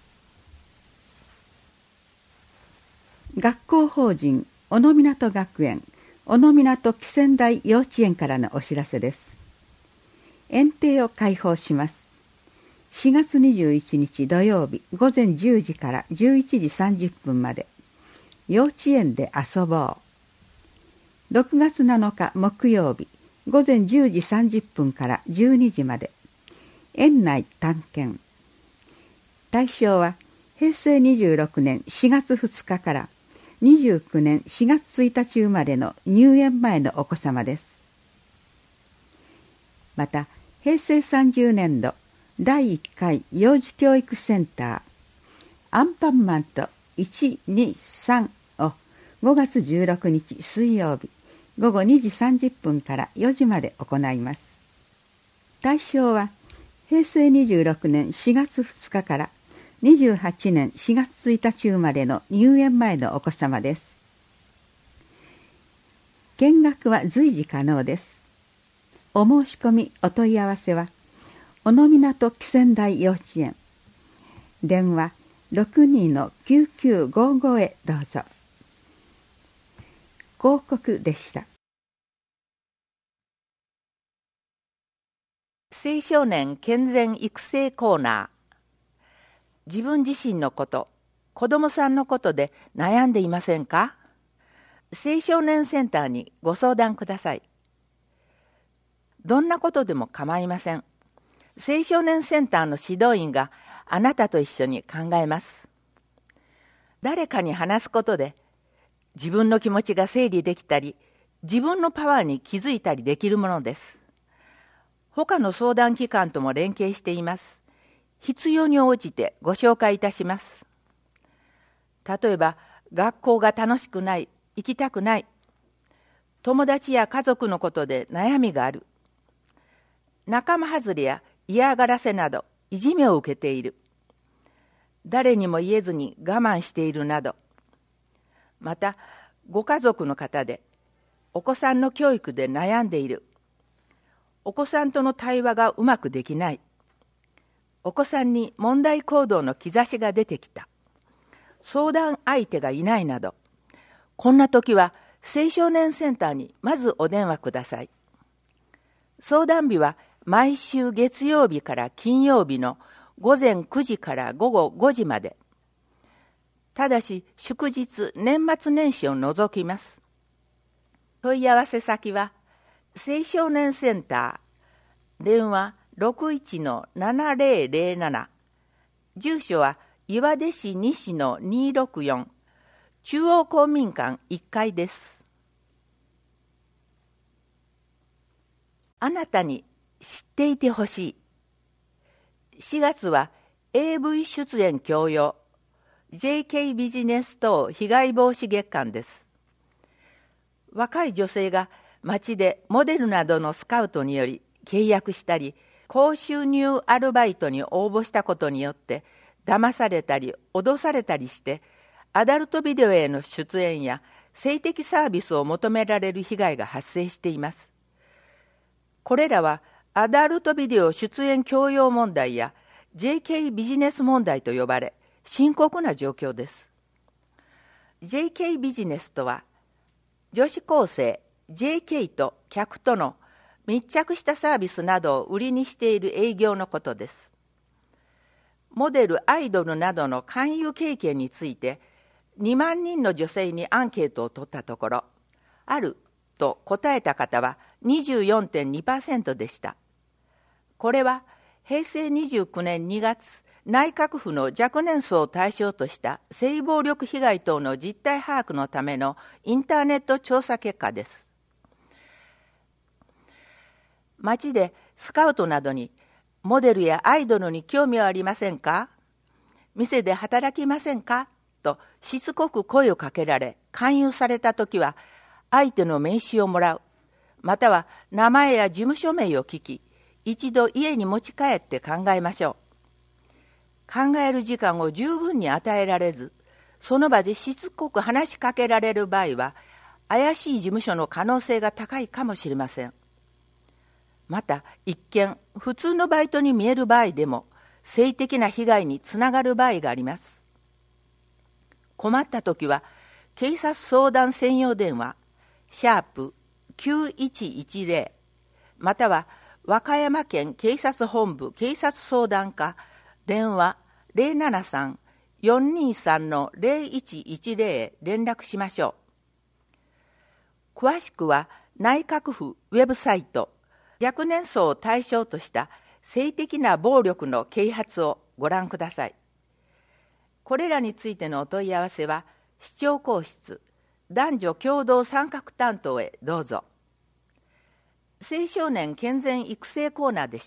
学校法人小野湊学園小野湊汽船台幼稚園からのお知らせです。園庭を開放します。4月21日土曜日午前10時から11時30分まで幼稚園で遊ぼう。6月7日木曜日午前10時30分から12時まで園内探検。対象は平成26年4月2日から29年4月1日生まれの入園前のお子様です。また平成30年度第1回幼児教育センターアンパンマンと123を5月16日水曜日午後2時30分から4時まで行います。対象は平成26年4月2日から28年4月1日生まれの入園前のお子様です。見学は随時可能です。お申し込みお問い合わせは小野湊汽船台幼稚園電話 62-9955 へどうぞ。広告でした。 青少年健全育成コーナー。自分自身のこと、子どもさんのことで悩んでいませんか？青少年センターにご相談ください。どんなことでも構いません。青少年センターの指導員があなたと一緒に考えます。誰かに話すことで自分の気持ちが整理できたり、自分のパワーに気づいたりできるものです。他の相談機関とも連携しています。必要に応じてご紹介いたします。例えば、学校が楽しくない、行きたくない、友達や家族のことで悩みがある、仲間外れや嫌がらせなどいじめを受けている、誰にも言えずに我慢しているなど、またご家族の方でお子さんの教育で悩んでいる、お子さんとの対話がうまくできない、お子さんに問題行動の兆しが出てきた、相談相手がいないなど、こんな時は青少年センターにまずお電話ください。相談日は毎週月曜日から金曜日の午前9時から午後5時まで。ただし祝日、年末年始を除きます。問い合わせ先は青少年センター電話 61-7007、住所は岩出市西の264、中央公民館1階です。あなたに知っていてほしい。4月は AV 出演強要、JK ビジネス等被害防止月間です。若い女性が街でモデルなどのスカウトにより契約したり、高収入アルバイトに応募したことによって騙されたり脅されたりして、アダルトビデオへの出演や性的サービスを求められる被害が発生しています。これらはアダルトビデオ出演強要問題や JK ビジネス問題と呼ばれ、深刻な状況です。JK ビジネスとは、女子高生 JK と客との密着したサービスなどを売りにしている営業のことです。モデル、アイドルなどの勧誘経験について2万人の女性にアンケートを取ったところ、あると答えた方は 24.2% でした。これは平成29年2月、内閣府の若年層を対象とした性暴力被害等の実態把握のためのインターネット調査結果です。街でスカウトなどに、モデルやアイドルに興味はありませんか？店で働きませんか？としつこく声をかけられ、勧誘されたときは、相手の名刺をもらう、または名前や事務所名を聞き、一度家に持ち帰って考えましょう。考える時間を十分に与えられず、その場でしつこく話しかけられる場合は、怪しい事務所の可能性が高いかもしれません。また、一見普通のバイトに見える場合でも、性的な被害につながる場合があります。困ったときは、警察相談専用電話、#9110、または和歌山県警察本部警察相談課、電話 073-423-0110 へ連絡しましょう。詳しくは内閣府ウェブサイト、若年層を対象とした性的な暴力の啓発をご覧ください。これらについてのお問い合わせは、市長公室男女共同参画担当へどうぞ。青少年健全育成コーナーでした。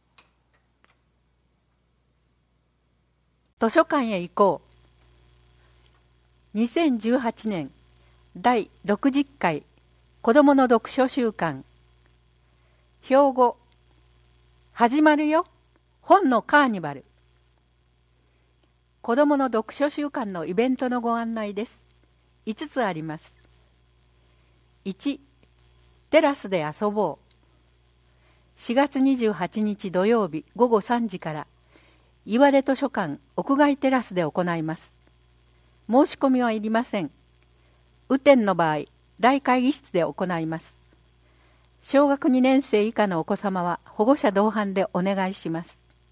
図書館へ行こう。2018年第60回子どもの読書週間。標語、始まるよ、本のカーニバル。子どもの読書週間のイベントのご案内です。5つあります。1、テラスで遊ぼう。4月28日土曜日午後3時から岩出図書館屋外テラスで行います。申し込みはいりません。雨天の場合、大会議室で行います。小学2年生以下のお子様は保護者同伴でお願いします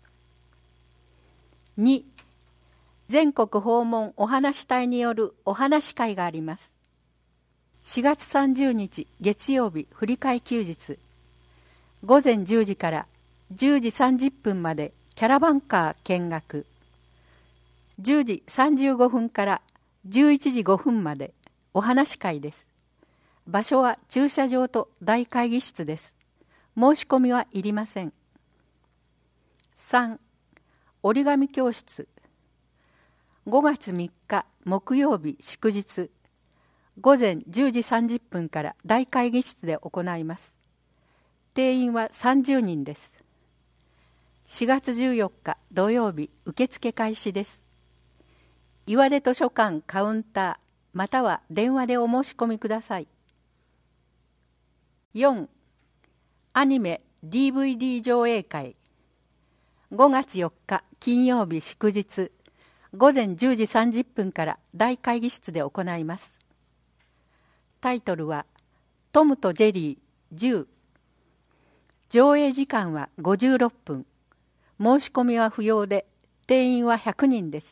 。2、全国訪問お話隊によるお話会があります。4月30日月曜日振り替え休日、午前10時から10時30分までキャラバンカー見学、10時35分から11時5分までお話会です。場所は駐車場と大会議室です。申し込みはいりません。3、折り紙教室。5月3日木曜日祝日、午前10時30分から大会議室で行います。定員は30人です。4月14日土曜日受付開始です。岩出図書館カウンターまたは電話でお申し込みください。4、アニメ DVD 上映会。5月4日金曜日祝日、午前10時30分から大会議室で行います。タイトルはトムとジェリー10。上映時間は56分。申し込みは不要で、定員は100人です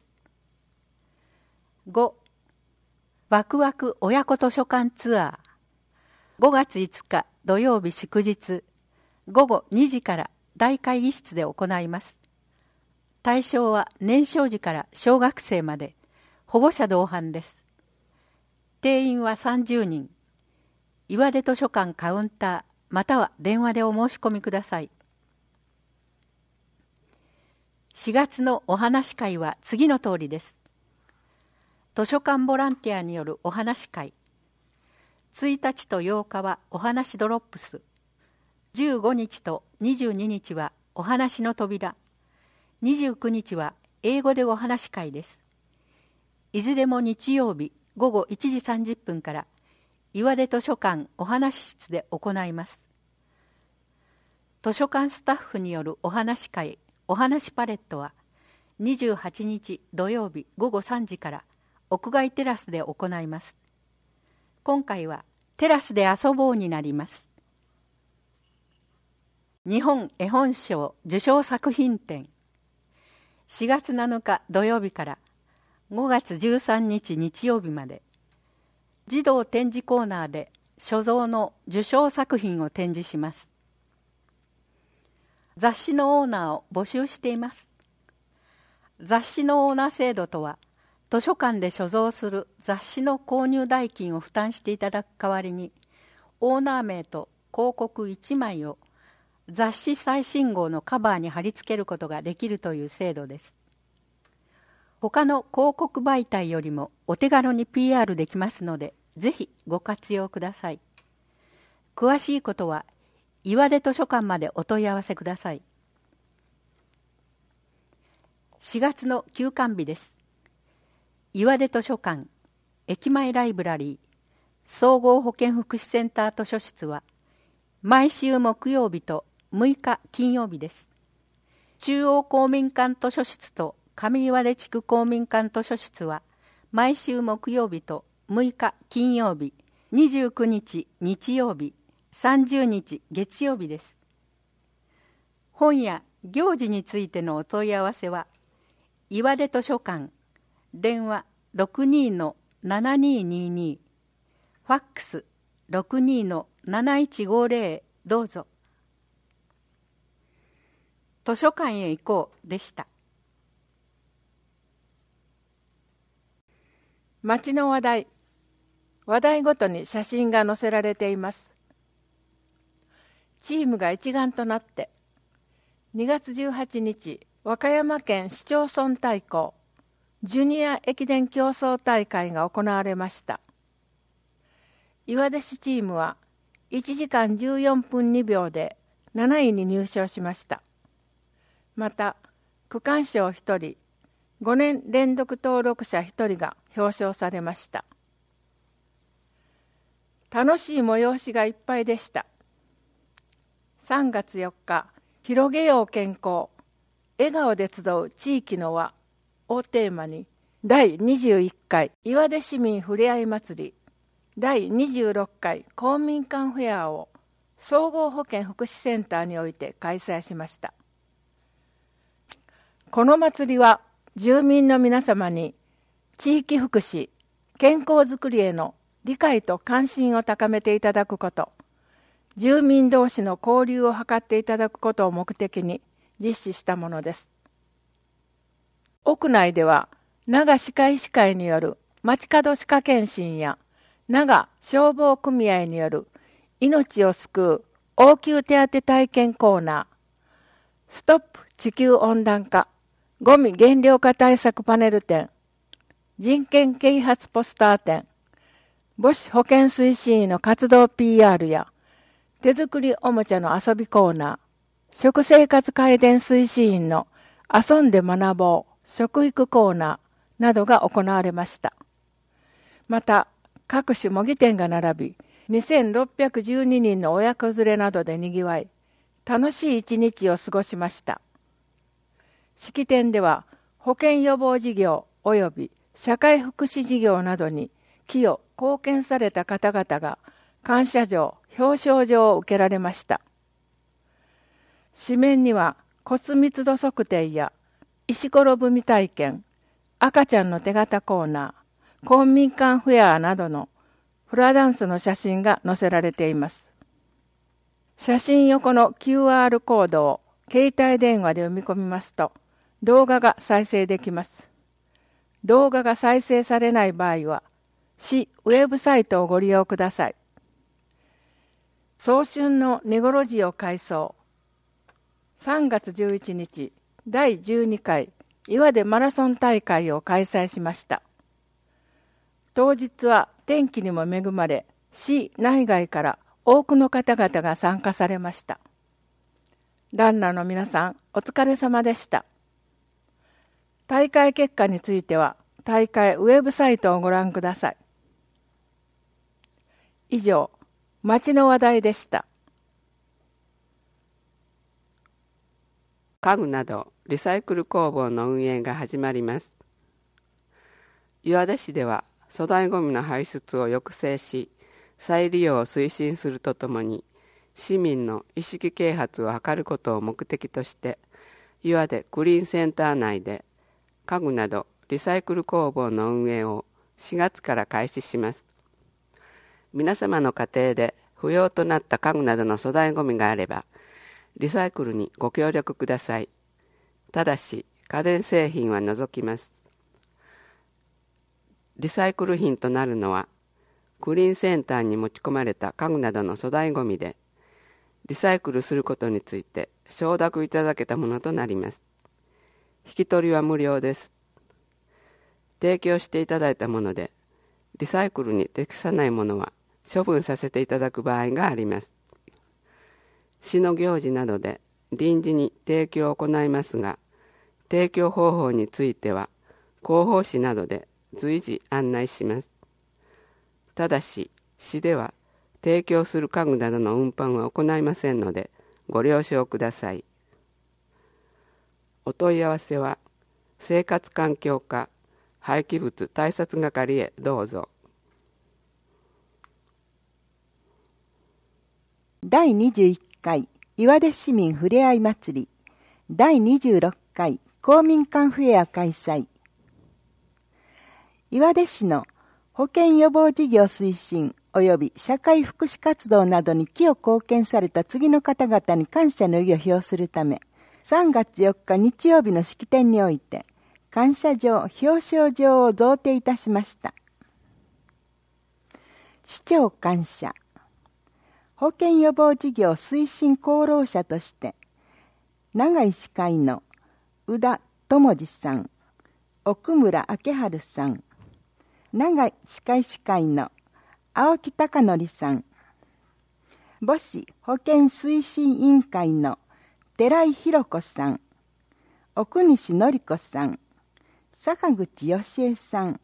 。5、ワクワク親子図書館ツアー。5月5日土曜日祝日、午後2時から大会議室で行います。対象は年少児から小学生まで保護者同伴です。定員は30人。岩出図書館カウンターまたは電話でお申し込みください。4月のお話し会は次の通りです。図書館ボランティアによるお話し会。1日と8日はお話ドロップス。15日と22日はお話の扉。29日は英語でお話し会です。いずれも日曜日午後1時30分から岩出図書館お話室で行います。図書館スタッフによるお話会、お話パレットは28日土曜日午後3時から屋外テラスで行います。今回はテラスで遊ぼうになります。日本絵本賞受賞作品展。4月7日土曜日から5月13日日曜日まで、児童展示コーナーで所蔵の受賞作品を展示します。雑誌のオーナーを募集しています。雑誌のオーナー制度とは、図書館で所蔵する雑誌の購入代金を負担していただく代わりに、オーナー名と広告1枚を雑誌最新号のカバーに貼り付けることができるという制度です。他の広告媒体よりもお手軽に PR できますので、ぜひご活用ください。詳しいことは岩出図書館までお問い合わせください。4月の休館日です。岩出図書館、駅前ライブラリー、総合保健福祉センター図書室は毎週木曜日と6日金曜日です。中央公民館図書室と上岩出地区公民館図書室は毎週木曜日と6日金曜日、29日日曜日、30日月曜日です。本や行事についてのお問い合わせは岩出図書館、電話 62-7222、ファックス 62-7150 どうぞ。図書館へ行こうでした。 町の話題ごとに写真が載せられています。チームが一丸となって2月18日和歌山県市町村対抗ジュニア駅伝競争大会が行われました。岩出市チームは1時間14分2秒で7位に入賞しました。また区間賞1人、5年連続登録者1人が表彰されました。楽しい催しがいっぱいでした。3月4日、広げよう健康、笑顔で集う地域の輪をテーマに、第21回岩出市民ふれあい祭り、第26回公民館フェアを総合保健福祉センターにおいて開催しました。この祭りは住民の皆様に地域福祉、健康づくりへの理解と関心を高めていただくこと、住民同士の交流を図っていただくことを目的に実施したものです。屋内では長歯科医師会による街角歯科検診や長消防組合による命を救う応急手当体験コーナー、ストップ地球温暖化ゴミ減量化対策パネル展、人権啓発ポスター展、母子保健推進員の活動 PR や手作りおもちゃの遊びコーナー、食生活改善推進員の遊んで学ぼう食育コーナーなどが行われました。また各種模擬店が並び、2612人の親子連れなどでにぎわい、楽しい一日を過ごしました。式典では保健予防事業及び社会福祉事業などに寄与貢献された方々が感謝状、表彰状を受けられました。紙面には骨密度測定や石ころ踏み体験、赤ちゃんの手形コーナー、公民館フェアなどのフラダンスの写真が載せられています。写真横の QR コードを携帯電話で読み込みますと、動画が再生できます。動画が再生されない場合は、市ウェブサイトをご利用ください。早春の根ごろ時を改装。3月11日、第12回岩手マラソン大会を開催しました。当日は天気にも恵まれ、市内外から多くの方々が参加されました。ランナーの皆さん、お疲れ様でした。大会結果については、大会ウェブサイトをご覧ください。以上、町の話題でした。 家具などリサイクル工房の運営が始まります。岩出市では粗大ごみの排出を抑制し、再利用を推進するとともに、市民の意識啓発を図ることを目的として、岩出クリーンセンター内で家具などリサイクル工房の運営を4月から開始します。皆様の家庭で不要となった家具などの粗大ごみがあれば、リサイクルにご協力ください。ただし、家電製品は除きます。リサイクル品となるのは、クリーンセンターに持ち込まれた家具などの粗大ごみで、リサイクルすることについて承諾いただけたものとなります。引き取りは無料です。提供していただいたもので、リサイクルに適さないものは処分させていただく場合があります。市の行事などで臨時に提供を行いますが、提供方法については広報誌などで随時案内します。ただし、市では提供する家具などの運搬は行いませんので、ご了承ください。お問い合わせは、生活環境課廃棄物対策係へどうぞ。 第21回岩出市民ふれあい祭り第26回公民館フェア開催。岩出市の保健予防事業推進及び社会福祉活動などに寄与貢献された次の方々に感謝の意を表するため、3月4日日曜日の式典において感謝状表彰状を贈呈いたしました。市長感謝。保健予防事業推進功労者として、長井市会の宇田智次さん、奥村明春さん、長井歯科医師会の青木貴則さん、母子保健推進委員会の寺井弘子さん、奥西典子さん、坂口義恵さん、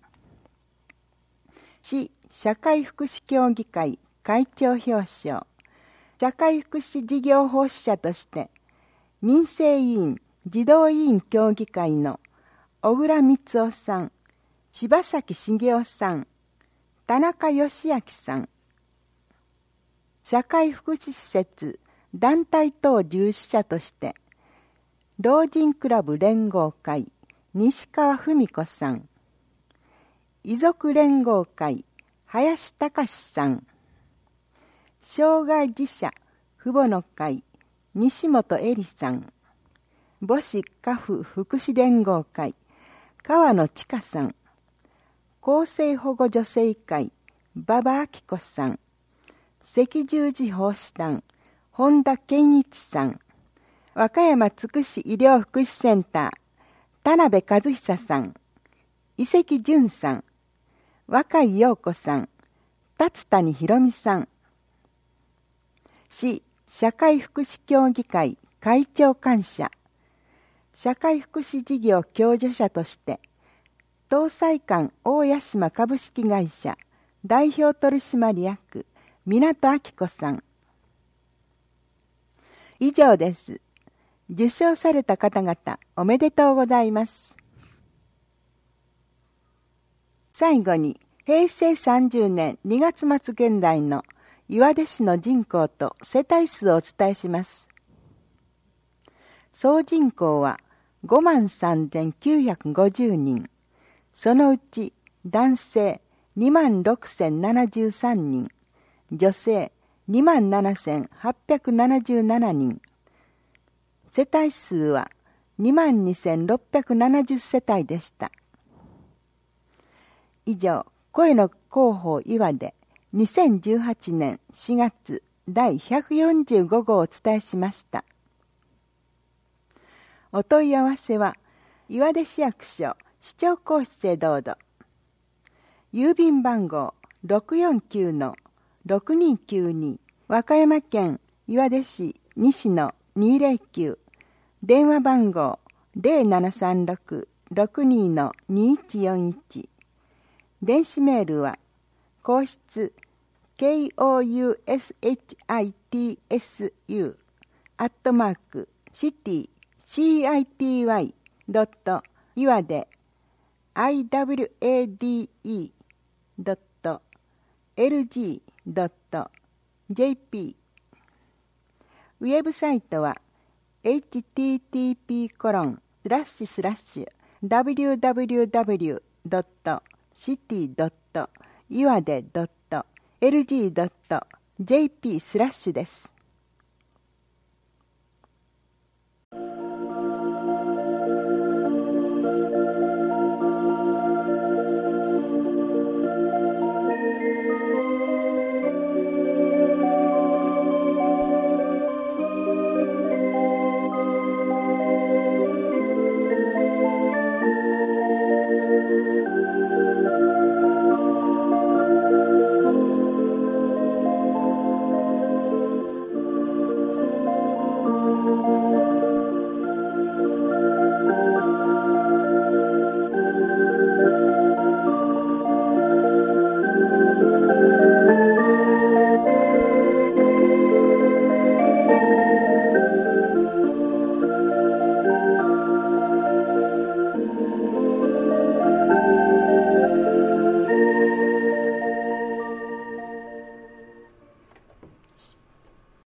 市社会福祉協議会会長表彰、社会福祉事業奉仕者として民生委員児童委員協議会の小倉光夫さん、柴崎茂雄さん、田中義明さん、社会福祉施設団体等従事者として老人クラブ連合会西川文子さん、遺族連合会林隆さん、障害児者父母の会西本恵里さん、母子家父福祉連合会川野千佳さん、厚生保護女性会馬場明子さん、赤十字奉仕団本田健一さん、和歌山つくし医療福祉センター田辺和久さん、伊関淳さん、若井陽子さん、達谷博美さん、市社会福祉協議会会長感謝、社会福祉事業共助者として東西館大屋島株式会社代表取締役港明子さん。以上です。受賞された方々おめでとうございます。最後に平成30年2月末現在の岩出市の人口と世帯数をお伝えします。総人口は53,950人。そのうち男性26,073人、女性27,877人。 世帯数は 22,670 世帯でした。以上、声の広報岩で2018年4月第145号をお伝えしました。お問い合わせは岩出市役所市長公室へどうぞ。郵便番号 649-6292 和歌山県岩出市西野209、電話番号 0736-62-2141、電子メールは公室 city.city.iwade.lg.jp。 ウェブサイトは http://www.city.iwade.lg.jp/ です。